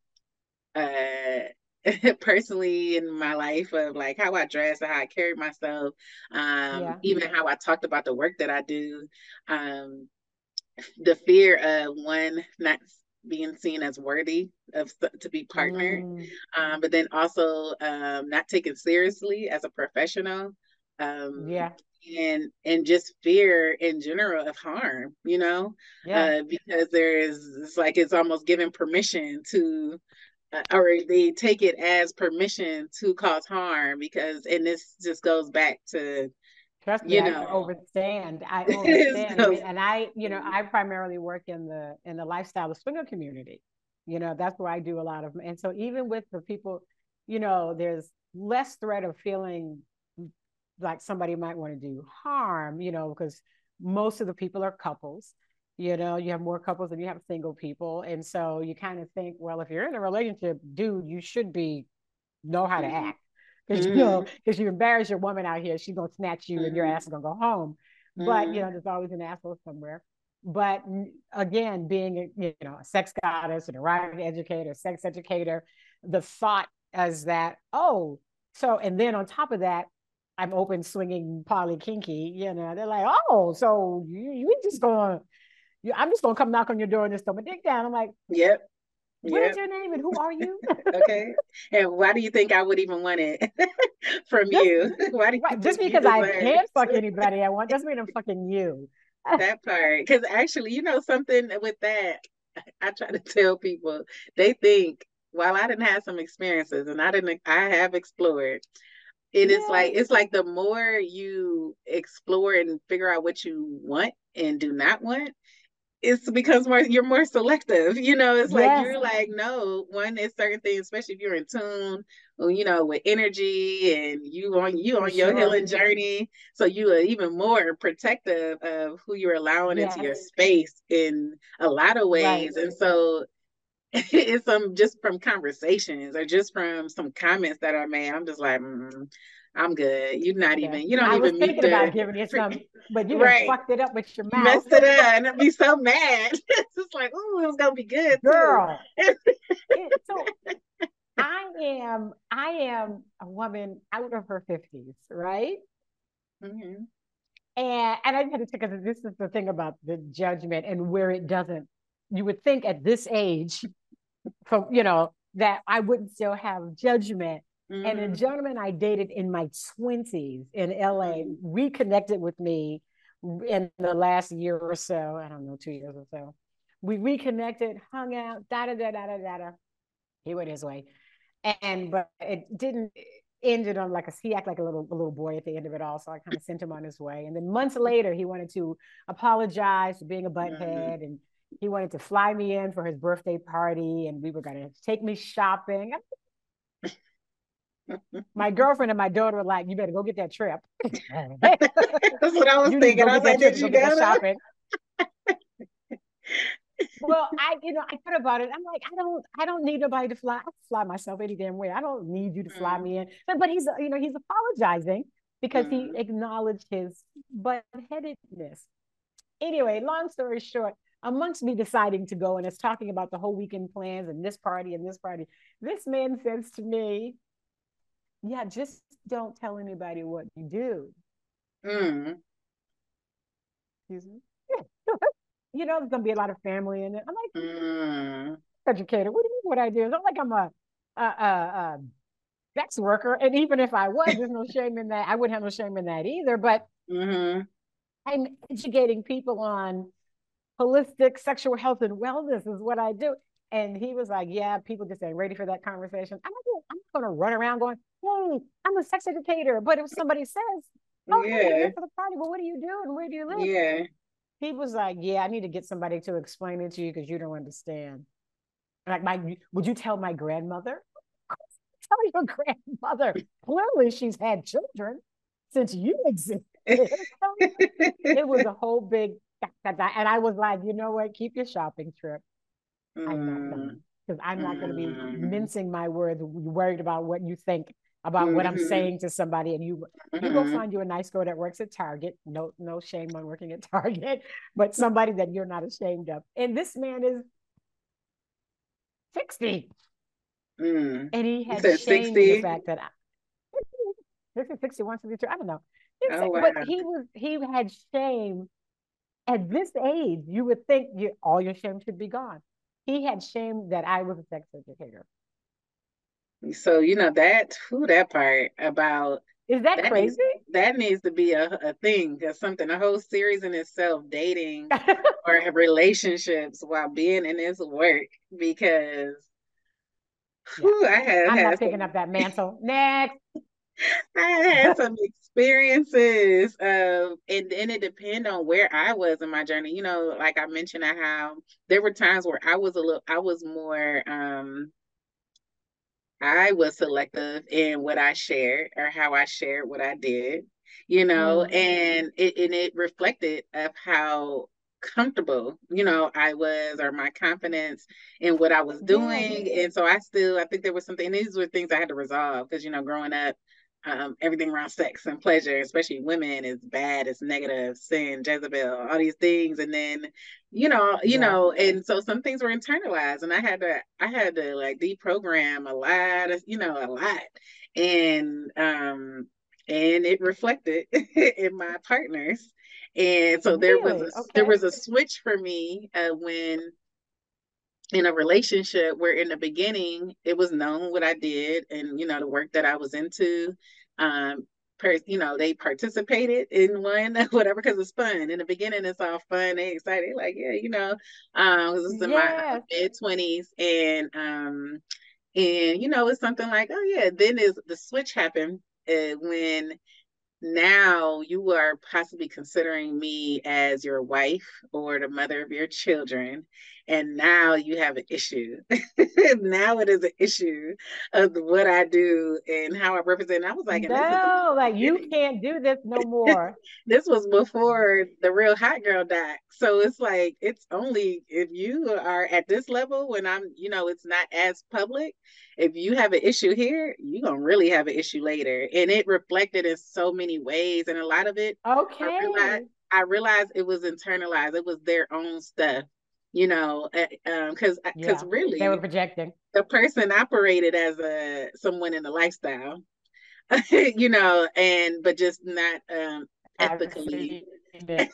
B: uh personally in my life of like how I dress and how I carry myself,
A: Yeah.
B: even how I talked about the work that I do, um, the fear of one not being seen as worthy of to be partnered,
A: Mm.
B: but then also not taken seriously as a professional,
A: Yeah.
B: and just fear in general of harm, you know,
A: Yeah.
B: because it's like it's almost given permission to or they take it as permission to cause harm because, and this just goes back to,
A: Trust me,
B: you
A: I
B: know,
A: overstand. I overstand. I mean,
B: so,
A: and I primarily work in the lifestyle, the swinger community. That's where I do a lot of, and so even with the people, there's less threat of feeling like somebody might want to do harm, because most of the people are couples. You have more couples than you have single people. And so you kind of think, well, if you're in a relationship, dude, you should be know how to
B: mm-hmm,
A: act. Because
B: mm-hmm,
A: because you embarrass your woman out here, she's gonna snatch you and your
B: mm-hmm,
A: ass is gonna go home. but there's always an asshole somewhere. But again, being a sex goddess, an erotic educator, sex educator, the thought as that, oh, so, and then on top of that, I'm open swinging poly kinky, they're like, oh, so you just gonna, I'm just gonna come knock on your door and just throw my dick down. I'm like,
B: yep.
A: What is your name and who are you?
B: Okay. And why do you think I would even want it from you? Why do you
A: just
B: think
A: because I can't fuck anybody I want doesn't mean I'm fucking you.
B: That part. Because actually, something with that, I try to tell people, they think, while I didn't have some experiences and I have explored, it's like the more you explore and figure out what you want and do not want, it becomes you're more selective. It's like you're like, no, one is certain things, especially if you're in tune, with energy and you on your healing journey. So you are even more protective of who you're allowing into your space in a lot of ways. Right. And so it's just from conversations or just from some comments that are made, I'm just like, I'm good. You're not even, you don't
A: I
B: even
A: was thinking about giving you some, but you done fucked it up with your mouth.
B: You messed it up and I'd be so mad. It's just like, oh, it was going to be good.
A: Girl. So I am a woman out of her 50s, right? Mm-hmm. And I had to take, because this is the thing about the judgment and where it doesn't, you would think at this age, that I wouldn't still have judgment. Mm-hmm. And a gentleman I dated in my 20s in LA reconnected with me in the last year or so. I don't know, 2 years or so. We reconnected, hung out, He went his way. But it didn't ended on he acted like a little boy at the end of it all. So I kind of sent him on his way. And then months later, he wanted to apologize for being a butthead, and he wanted to fly me in for his birthday party, and we were going to take me shopping. My girlfriend and my daughter were like, you better go get that trip.
B: That's what I was thinking. I was like, did you go shopping?
A: Well, I thought about it. I'm like, I don't need nobody to fly. I can fly myself any damn way. I don't need you to fly me in. But he's apologizing because he acknowledged his butt-headedness. Anyway, long story short, amongst me deciding to go and it's talking about the whole weekend plans and this party, this man says to me, yeah, just don't tell anybody what you do. Excuse me. There's going to be a lot of family in it. I'm like, educator, what do you mean what I do? It's not like I'm a sex worker. And even if I was, there's no shame in that. I wouldn't have no shame in that either. But I'm educating people on holistic sexual health and wellness is what I do. And he was like, yeah, people just ain't ready for that conversation. I'm not going to run around going, hey, I'm a sex educator. But if somebody says, oh, hey, you're here for the party, well, what do you do and where do you live?
B: Yeah.
A: He was like, yeah, I need to get somebody to explain it to you because you don't understand. Like, would you tell my grandmother? Tell your grandmother. Clearly, she's had children since you existed. It was a whole big, and I was like, you know what? Keep your shopping trip. I'm not done because I'm not going to be mincing my words, worried about what you think about what I'm saying to somebody. And you go find you a nice girl that works at Target. No shame on working at Target, but somebody that you're not ashamed of. And this man is 60. And he had shame in the fact that 61, 62, I don't know. Wow. But he had shame at this age. You would think all your shame should be gone. He had shame that I was a sex educator.
B: So that part about
A: is that crazy?
B: That needs to be a thing, a whole series in itself, dating or relationships while being in this work, because
A: I'm not picking up that mantle. Next.
B: I had some experiences and it depends on where I was in my journey. Like I mentioned how there were times where I was more I was selective in what I shared or how I shared what I did, and it reflected of how comfortable, I was, or my confidence in what I was doing. And so I think there was something, and these were things I had to resolve because, growing up, everything around sex and pleasure, especially women, is bad, it's negative, sin, Jezebel, all these things. And then,
A: Yes.
B: and so some things were internalized, and I had to like deprogram a lot of, a lot. And and it reflected in my partners. And so
A: Really?
B: there
A: Okay.
B: was a switch for me when in a relationship where in the beginning it was known what I did and the work that I was into. Um, they participated in one whatever because it's fun. In the beginning, it's all fun. They excited, like yeah, 'cause it's in my
A: Yes.
B: mid 20s, and it's something like oh yeah. Then is the switch happened when now you are possibly considering me as your wife or the mother of your children. And now you have an issue. Now it is an issue of what I do and how I represent. I was like, and this is in
A: No,
B: the
A: like you
B: beginning.
A: can't do this no more.
B: This was before the real hot girl doc. So it's like it's only if you are at this level when it's not as public. If you have an issue here, you're gonna really have an issue later. And it reflected in so many ways. And a lot of it, I realized
A: Okay.
B: I realized it was internalized. It was their own stuff, because
A: Yeah. They were
B: really
A: projecting.
B: the person operated as a someone in the lifestyle, and but just not
A: I've
B: ethically.
A: seen it.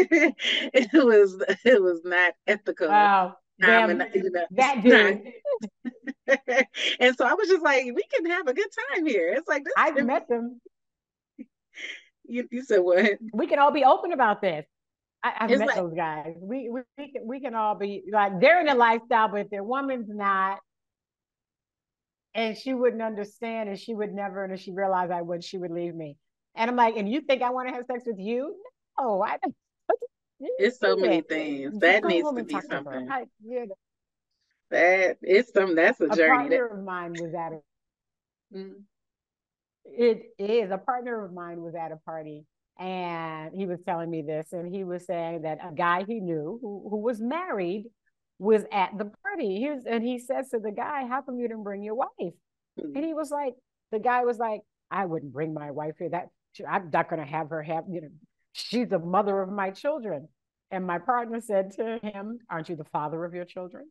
B: It was not ethical.
A: Oh,
B: And
A: them, that
B: not.
A: dude.
B: And so I was just like, we can have a good time here. It's like this.
A: I've met them.
B: You said what?
A: We can all be open about this. I've
B: It's
A: met
B: like
A: those guys. We can all be like they're in a lifestyle, but if their woman's not, and she wouldn't understand, and she would never, and if she realized I would, she would leave me. And I'm like, and you think I want to have sex with you? No, I don't.
B: it's so many things
A: Just
B: that
A: go
B: needs
A: home
B: to
A: and
B: be
A: talk to her.
B: something that that's a
A: A
B: journey. That
A: partner of mine was at a
B: mm,
A: it is a partner of mine was at a party, and he was telling me this, and he was saying that a guy he knew who was married was at the party. And he says to the guy, how come you didn't bring your wife? And
B: mm.
A: he was like, the guy was like, I wouldn't bring my wife here. That I'm not going to have her have, she's the mother of my children. And my partner said to him, aren't you the father of your children?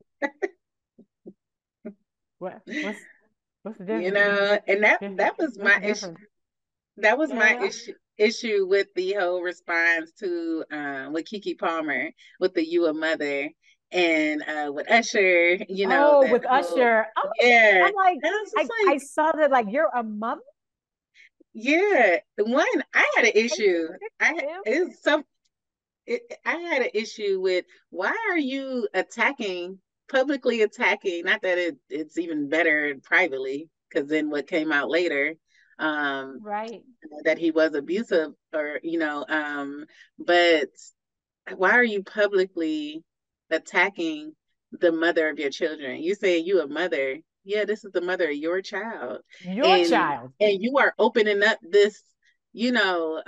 A: What what's the difference?
B: And that was
A: What's
B: my
A: the
B: issue.
A: difference?
B: That was my
A: Yeah.
B: issue with the whole response to with Kiki Palmer with the "You a Mother" and with Usher,
A: Oh,
B: that
A: with
B: whole
A: Usher. Oh,
B: yeah.
A: I'm like,
B: And I was just
A: I
B: like,
A: saw that like you're a mother.
B: yeah. One, I had an issue. I
A: Him?
B: it's some I had an issue with why are you publicly attacking, not that it's even better privately, because then what came out later, um,
A: Right.
B: that he was abusive or, but why are you publicly attacking the mother of your children? You say you a mother. Yeah, this is the mother of your child.
A: Your
B: And
A: child.
B: you are opening up this, you know,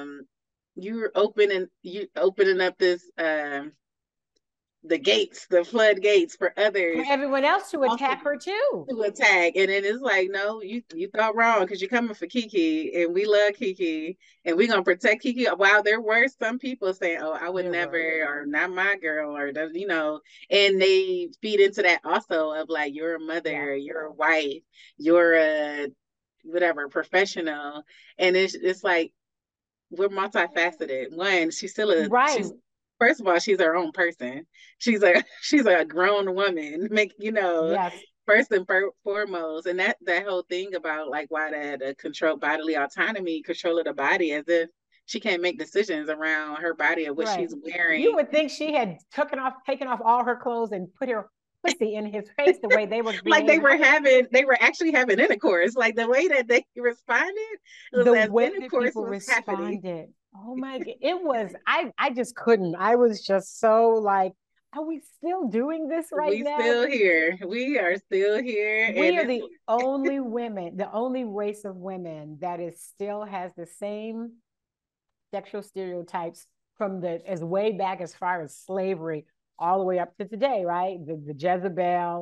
B: you opening up this the gates, the floodgates for
A: For
B: others
A: everyone else to
B: also
A: attack her too.
B: to attack. And then it's like, no, you thought wrong because you're coming for Kiki and we love Kiki and we're gonna protect Kiki. While there were some people saying, oh, I would
A: There
B: never,
A: were.
B: or not my girl, or and they feed into that also of like you're a
A: Yes.
B: mother, you're a wife, you're a whatever professional. And it's like we're multifaceted. One, she's
A: Right.
B: first of all, she's her own person. She's a grown woman.
A: Yes.
B: First and foremost, and that whole thing about like why that control bodily autonomy, control of the body, as if she can't make decisions around her body or what
A: Right.
B: she's
A: You
B: wearing.
A: would think she had taken off all her clothes and put her pussy in his face the way they were
B: Like they
A: behaving.
B: were actually having intercourse. Like the way that they responded was
A: The
B: as
A: way that
B: intercourse
A: people
B: was happening.
A: responded. Oh my God. It was, I just couldn't. I was just so like, are we still doing this right
B: We
A: now?
B: still here. We are still here,
A: We
B: and
A: are
B: it's
A: the only women, the only race of women that is still has the same sexual stereotypes from the as way back as far as slavery all the way up to today, right? The Jezebel,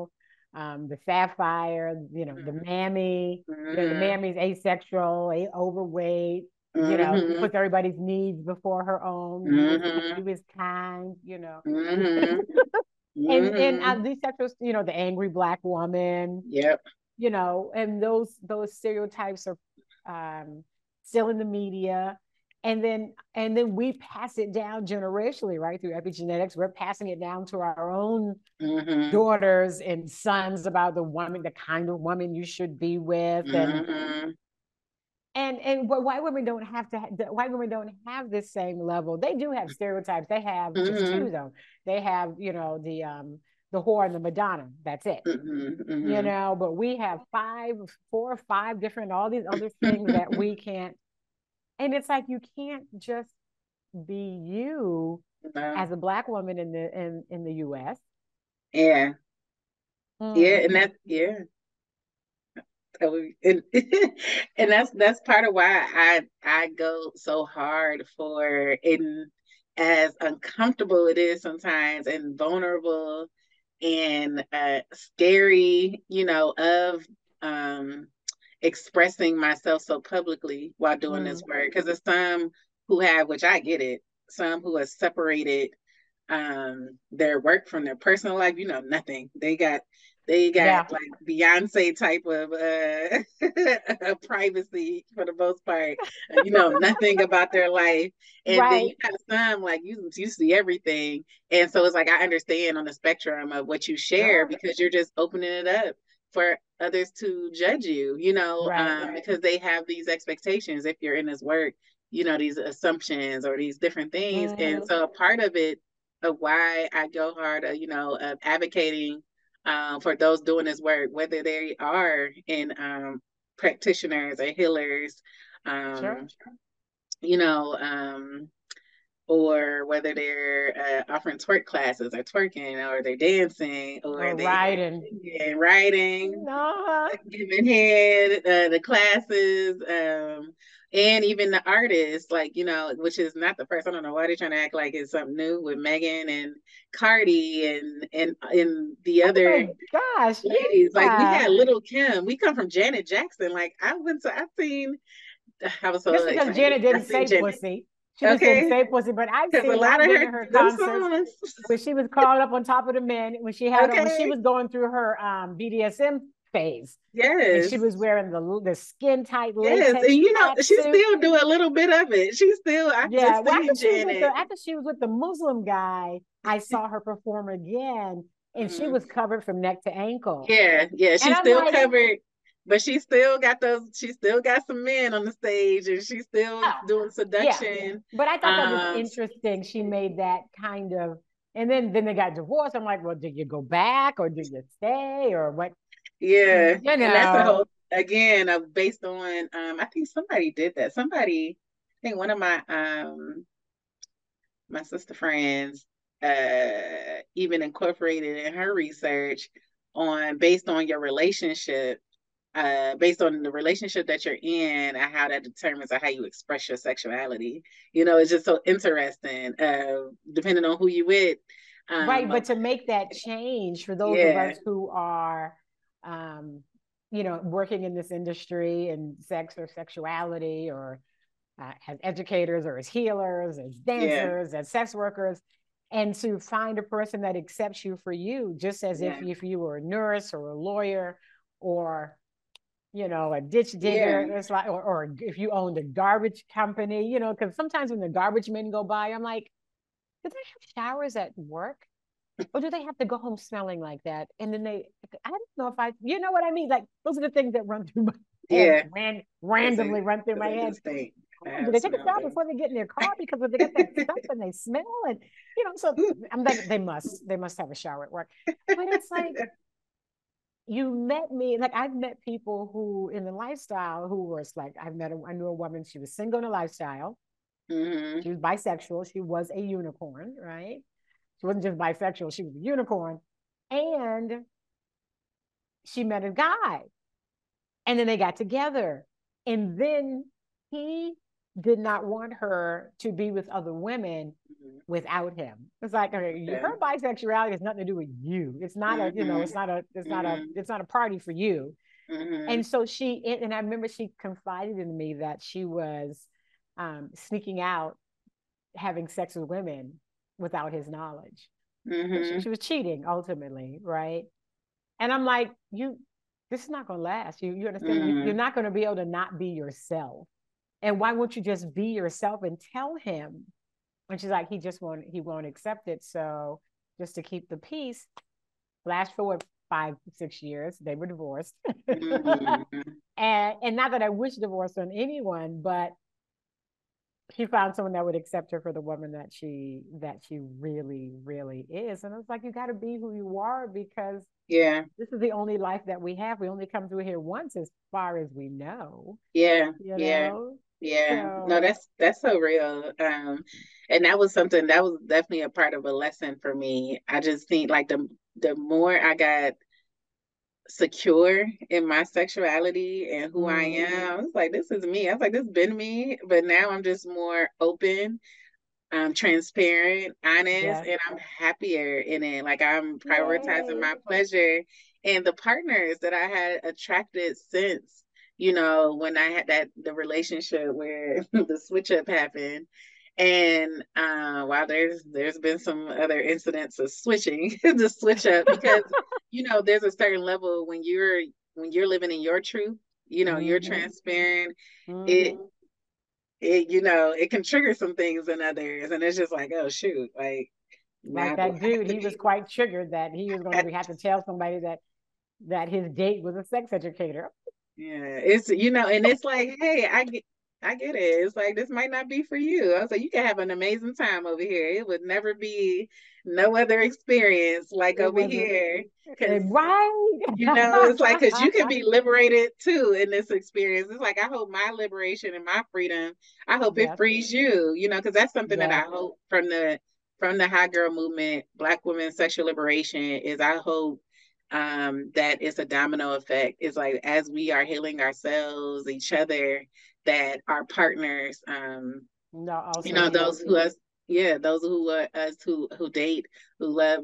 A: the sapphire, the mammy, the mammy's asexual, overweight,
B: Mm-hmm.
A: puts everybody's needs before her own.
B: Mm-hmm.
A: You is kind,
B: Mm-hmm.
A: and
B: Mm-hmm.
A: these sexual, the angry Black woman,
B: Yep.
A: and those stereotypes are still in the media. And then we pass it down generationally, right? Through epigenetics. We're passing it down to our own
B: Mm-hmm.
A: daughters and sons about the woman, the kind of woman you should be with. and
B: Mm-hmm.
A: and but white women don't have to white women don't have this same level. They do have stereotypes. They have just two,
B: Mm-hmm.
A: though. They have, the whore and the Madonna. That's it.
B: Mm-hmm.
A: But we have 4 or 5 different, all these other things that we can't. And it's like, you can't just be you
B: No.
A: as a Black woman in the US.
B: Yeah. Yeah,
A: Mm.
B: and and, and that's part of why I go so hard for, and as uncomfortable it is sometimes and vulnerable and scary, of um expressing myself so publicly while doing this
A: Mm.
B: work. Because there's some who have, which I get it, some who have separated their work from their personal life. Nothing. They got
A: Yeah.
B: like Beyonce type of privacy for the most part. Nothing about their life. And then you
A: Right.
B: have some like you see everything. And so it's like I understand on the spectrum of what you share
A: Sure.
B: because you're just opening it up for others to judge you,
A: Right.
B: because they have these expectations if you're in this work, these assumptions or these different things. And
A: Mm.
B: so a part of it, of why I go hard, advocating for those doing this work, whether they are in practitioners or healers,
A: Sure.
B: um, you know, um, or whether they're offering twerk classes or twerking or they're dancing or
A: Or
B: they're
A: writing.
B: singing, writing,
A: No.
B: giving head, the classes, and even the artists, like, which is not the first. I don't know why they're trying to act like it's something new with Megan and Cardi and the
A: Oh
B: other
A: my gosh.
B: ladies. Like we
A: Yeah.
B: had Little Kim. We come from Janet Jackson. Like I was
A: Just
B: so
A: because
B: excited.
A: Janet
B: I
A: didn't
B: seen
A: say
B: Janet.
A: pussy. She just didn't
B: Okay.
A: say pussy, but
B: Because a lot
A: I've
B: of
A: been
B: her
A: to her
B: them
A: concerts
B: songs.
A: where she was crawling up on top of the men when she
B: Okay.
A: was going through her BDSM phase. And she
B: Yes.
A: was wearing the skin tight
B: Yes. And
A: latex
B: she
A: tracksuit.
B: still do a little bit of it. I
A: Yeah,
B: just
A: well,
B: seen Janet.
A: after she was with the Muslim guy, I saw her perform again, and she
B: Mm.
A: was covered from neck to ankle.
B: Yeah, yeah.
A: And
B: She's
A: I'm
B: still
A: like,
B: covered, but she still got some men on the stage and she's still
A: oh,
B: doing
A: yeah.
B: seduction.
A: But I thought that was
B: Um,
A: interesting. She made that kind of, and then they got divorced. I'm like, well, did you go back or did you stay or what?
B: yeah.
A: You
B: And that's a
A: know,
B: whole again of based on I think somebody did that. I think one of my sister friends even incorporated in her research on based on your relationship, based on the relationship that you're in and how that determines how you express your sexuality. It's just so interesting, depending on who you with.
A: right?
B: Of
A: But to make that change for those of
B: Yeah,
A: us who are, um, working in this industry and sex or sexuality, or as educators or as healers, as
B: yeah,
A: dancers, as sex workers, and to find a person that accepts you for you, just as
B: yeah,
A: if you were a nurse or a lawyer or a ditch digger.
B: yeah,
A: It's like, or if you owned a garbage company, because sometimes when the garbage men go by, I'm like, do they have showers at work? Or do they have to go home smelling like that? And then I don't know if you know what I mean? Like, those are the things that run through my head,
B: yeah.
A: randomly run through
B: Because
A: my
B: they
A: head.
B: just think I
A: Do
B: have
A: they take a
B: smelled
A: shower
B: them.
A: before they get in their car? Because if they get that stuff and they smell, and so I'm like, they must have a shower at work. But it's like, you met me, like I've met people who in the lifestyle who was like, I knew a woman, she was single in a lifestyle.
B: Mm-hmm.
A: She was bisexual. She was a unicorn, right? She wasn't just bisexual, she was a unicorn. And she met a guy. And then they got together. And then he did not want her to be with other women. without him. It's like, okay,
B: Yeah.
A: her bisexuality has nothing to do with you. It's not a, it's not a party for you.
B: Mm-hmm.
A: And so and I remember she confided in me that she was sneaking out, having sex with women without his knowledge.
B: Mm-hmm.
A: She was cheating ultimately, right? And I'm like, this is not going to last. You understand? You're
B: Mm-hmm.
A: not going to be able to not be yourself. And why won't you just be yourself and tell him? And she's like, he won't accept it. So just to keep the peace, flash forward 5, 6 years, they were divorced.
B: Mm-hmm.
A: And not that I wish divorce on anyone, but she found someone that would accept her for the woman that she really, really is. And it's like, you got to be who you are, because
B: Yeah.
A: this is the only life that we have. We only come through here once, as far as we know,
B: Yeah.
A: you
B: Yeah.
A: know?
B: Yeah. No,
A: So,
B: that's so real. And that was something that was definitely a part of a lesson for me. I just think like the more I got secure in my sexuality and who I
A: mm,
B: am, I was like, this is me. I was like, this has been me. But now I'm just more open, transparent, honest,
A: yeah.
B: and I'm happier in it. Like I'm prioritizing
A: Yay.
B: my pleasure and the partners that I had attracted since, when I had the relationship where the switch up happened. And while there's been some other incidents of switching, the switch up, because there's a certain level when you're living in your truth, you're
A: Mm-hmm.
B: transparent. It
A: Mm-hmm.
B: it can trigger some things in others, and it's just like, oh shoot, like
A: Like
B: now do
A: that
B: I have
A: dude,
B: to
A: he was
B: be?
A: quite triggered that he was going to have to tell somebody that his date was a sex educator.
B: Yeah, and it's like, hey, I get it. It's like this might not be for you. I was like, you can have an amazing time over here. It would never be no other experience like
A: It
B: over
A: wasn't
B: here, because
A: right.
B: it's like, because you can be liberated too in this experience. It's like, I hope my liberation and my freedom, I hope it
A: Yes,
B: frees you, because that's something that I
A: yes.
B: hope from the hot girl movement, Black women's sexual liberation, is I hope that it's a domino effect. It's like, as we are healing ourselves, each other, that our partners,
A: No, also heal.
B: those who us, yeah, those who are us who date, who love,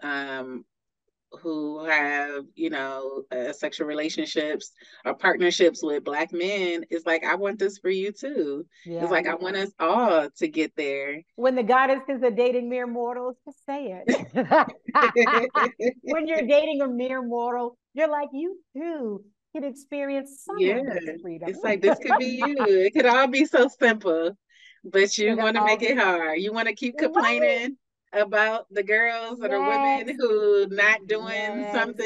B: who have, sexual relationships or partnerships with Black men. It's like, I want this for you too. It's
A: Yeah.
B: like, I want us all to get there.
A: When the goddesses are dating mere mortals, just say it. When you're dating a mere mortal, you're like, you too can experience some
B: Yeah,
A: of this freedom.
B: it's like, this could be you. It could all be so simple, but you
A: It
B: want to make
A: all
B: it hard. You want to keep
A: right.
B: complaining about the girls or the women
A: Next,
B: who not doing
A: next,
B: something,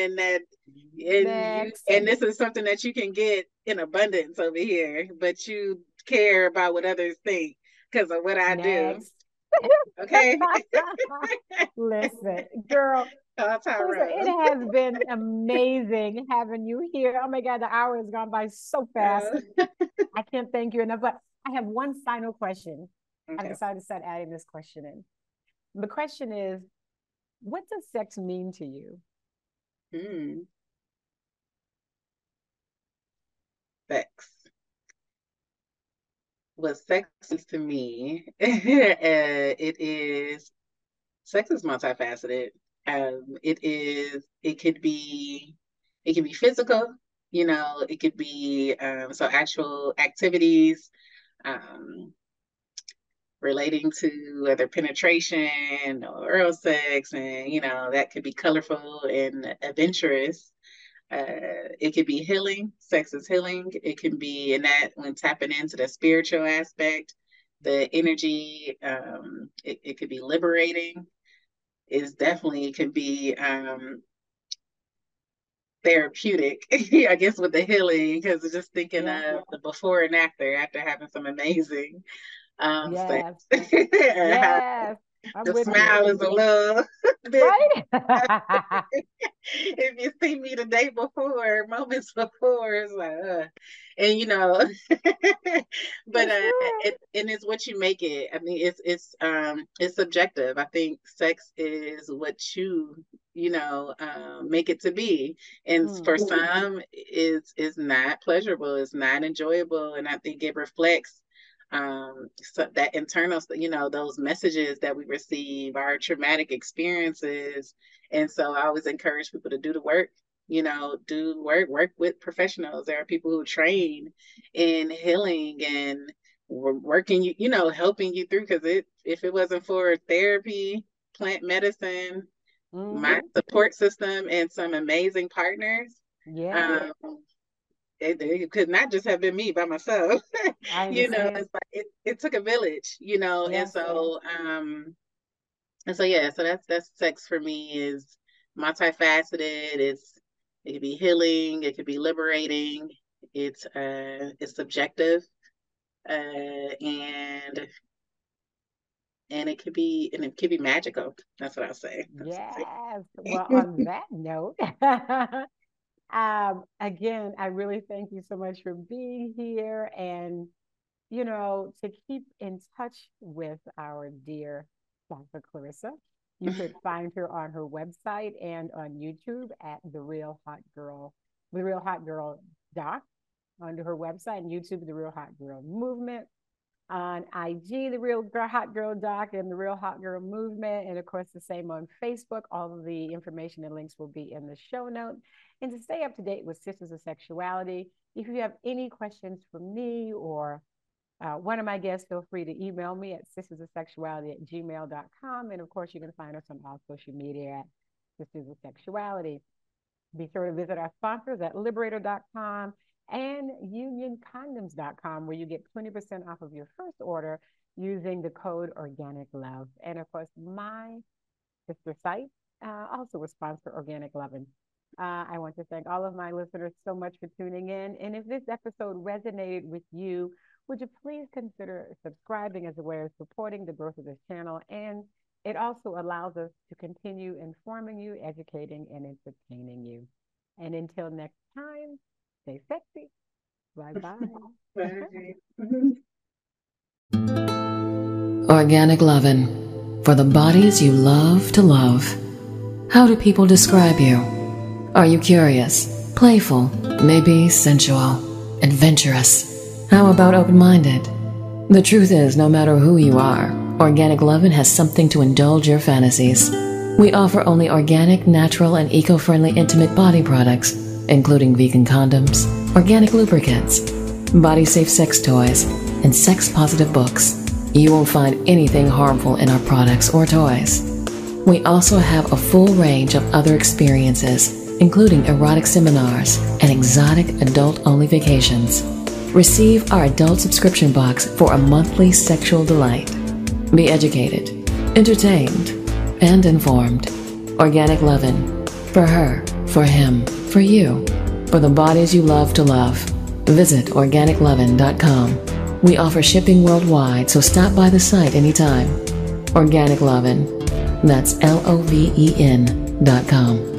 A: next,
B: and this is something that you can get in abundance over here, but you care about what others think because of what I do.
A: next.
B: Okay.
A: Listen, girl,
B: Oh,
A: listen,
B: Tyrone.
A: it has been amazing having you here. Oh my God, the hour has gone by so fast.
B: Uh,
A: I can't thank you enough. But I have one final question. I've
B: okay.
A: decided to start adding this question in. The question is, what does sex mean to you?
B: Hmm. Sex. What sex is to me, it is sex is multifaceted. It could be physical, it could be so actual activities um, relating to whether penetration or oral sex, and that could be colorful and adventurous. It could be healing. Sex is healing. It can be in that, when tapping into the spiritual aspect, the energy. It could be liberating. It can be therapeutic, I guess, with the healing, because just thinking
A: Yeah.
B: of the before and after having some amazing sex.
A: Yes.
B: How
A: Yes. I'm
B: the
A: with you.
B: smile is a little bit.
A: Right?
B: If you see me the day before, moments before, it's like, and but
A: It's true.
B: and it's what you make it. I mean, it's subjective. I think sex is what make it to be, and
A: Mm.
B: for some, is not pleasurable, it's not enjoyable, and I think it reflects So that internal, those messages that we receive, our traumatic experiences. And so I always encourage people to do the work, work with professionals. There are people who train in healing and working, helping you through. Because if it wasn't for therapy, plant medicine, my support system, and some amazing partners, it could not just have been me by myself. It's like it took a village,
A: Yes,
B: so that's sex for me is multifaceted. It could be healing, it could be liberating, it's subjective, and it could be magical. That's what I'll say.
A: Yes. Well, on that note, again, I really thank you so much for being here, and to keep in touch with our dear Dr. Clarissa, you could find her on her website and on YouTube at The Real Hot Girl Doc, under her website, and YouTube, The Real Hot Girl Movement. On IG, The Real Hot Girl Doc and The Real Hot Girl Movement. And of course, the same on Facebook. All of the information and links will be in the show notes. And to stay up to date with Sisters of Sexuality, if you have any questions for me or one of my guests, feel free to email me at sistersofsexuality@gmail.com. And of course, you can find us on all social media at Sisters of Sexuality. Be sure to visit our sponsors at liberator.com and unioncondoms.com, where you get 20% off of your first order using the code Organic Love. And of course, my sister site also will sponsor Organic Lovin'. I want to thank all of my listeners so much for tuning in. And if this episode resonated with you, would you please consider subscribing as a way of supporting the growth of this channel? And it also allows us to continue informing you, educating, and entertaining you. And until next time, stay sexy. Bye-bye.
B: Bye.
C: Organic Lovin', for the bodies you love to love. How do people describe you? Are you curious, playful, maybe sensual, adventurous? How about open-minded? The truth is, no matter who you are, Organic Lovin' has something to indulge your fantasies. We offer only organic, natural, and eco-friendly intimate body products, including vegan condoms, organic lubricants, body-safe sex toys, and sex-positive books. You won't find anything harmful in our products or toys. We also have a full range of other experiences, including erotic seminars and exotic adult-only vacations. Receive our adult subscription box for a monthly sexual delight. Be educated, entertained, and informed. Organic Lovin', for her, for him, for you, for the bodies you love to love. Visit organiclovin.com. We offer shipping worldwide, so stop by the site anytime. Organic Lovin', that's LOVEN.com.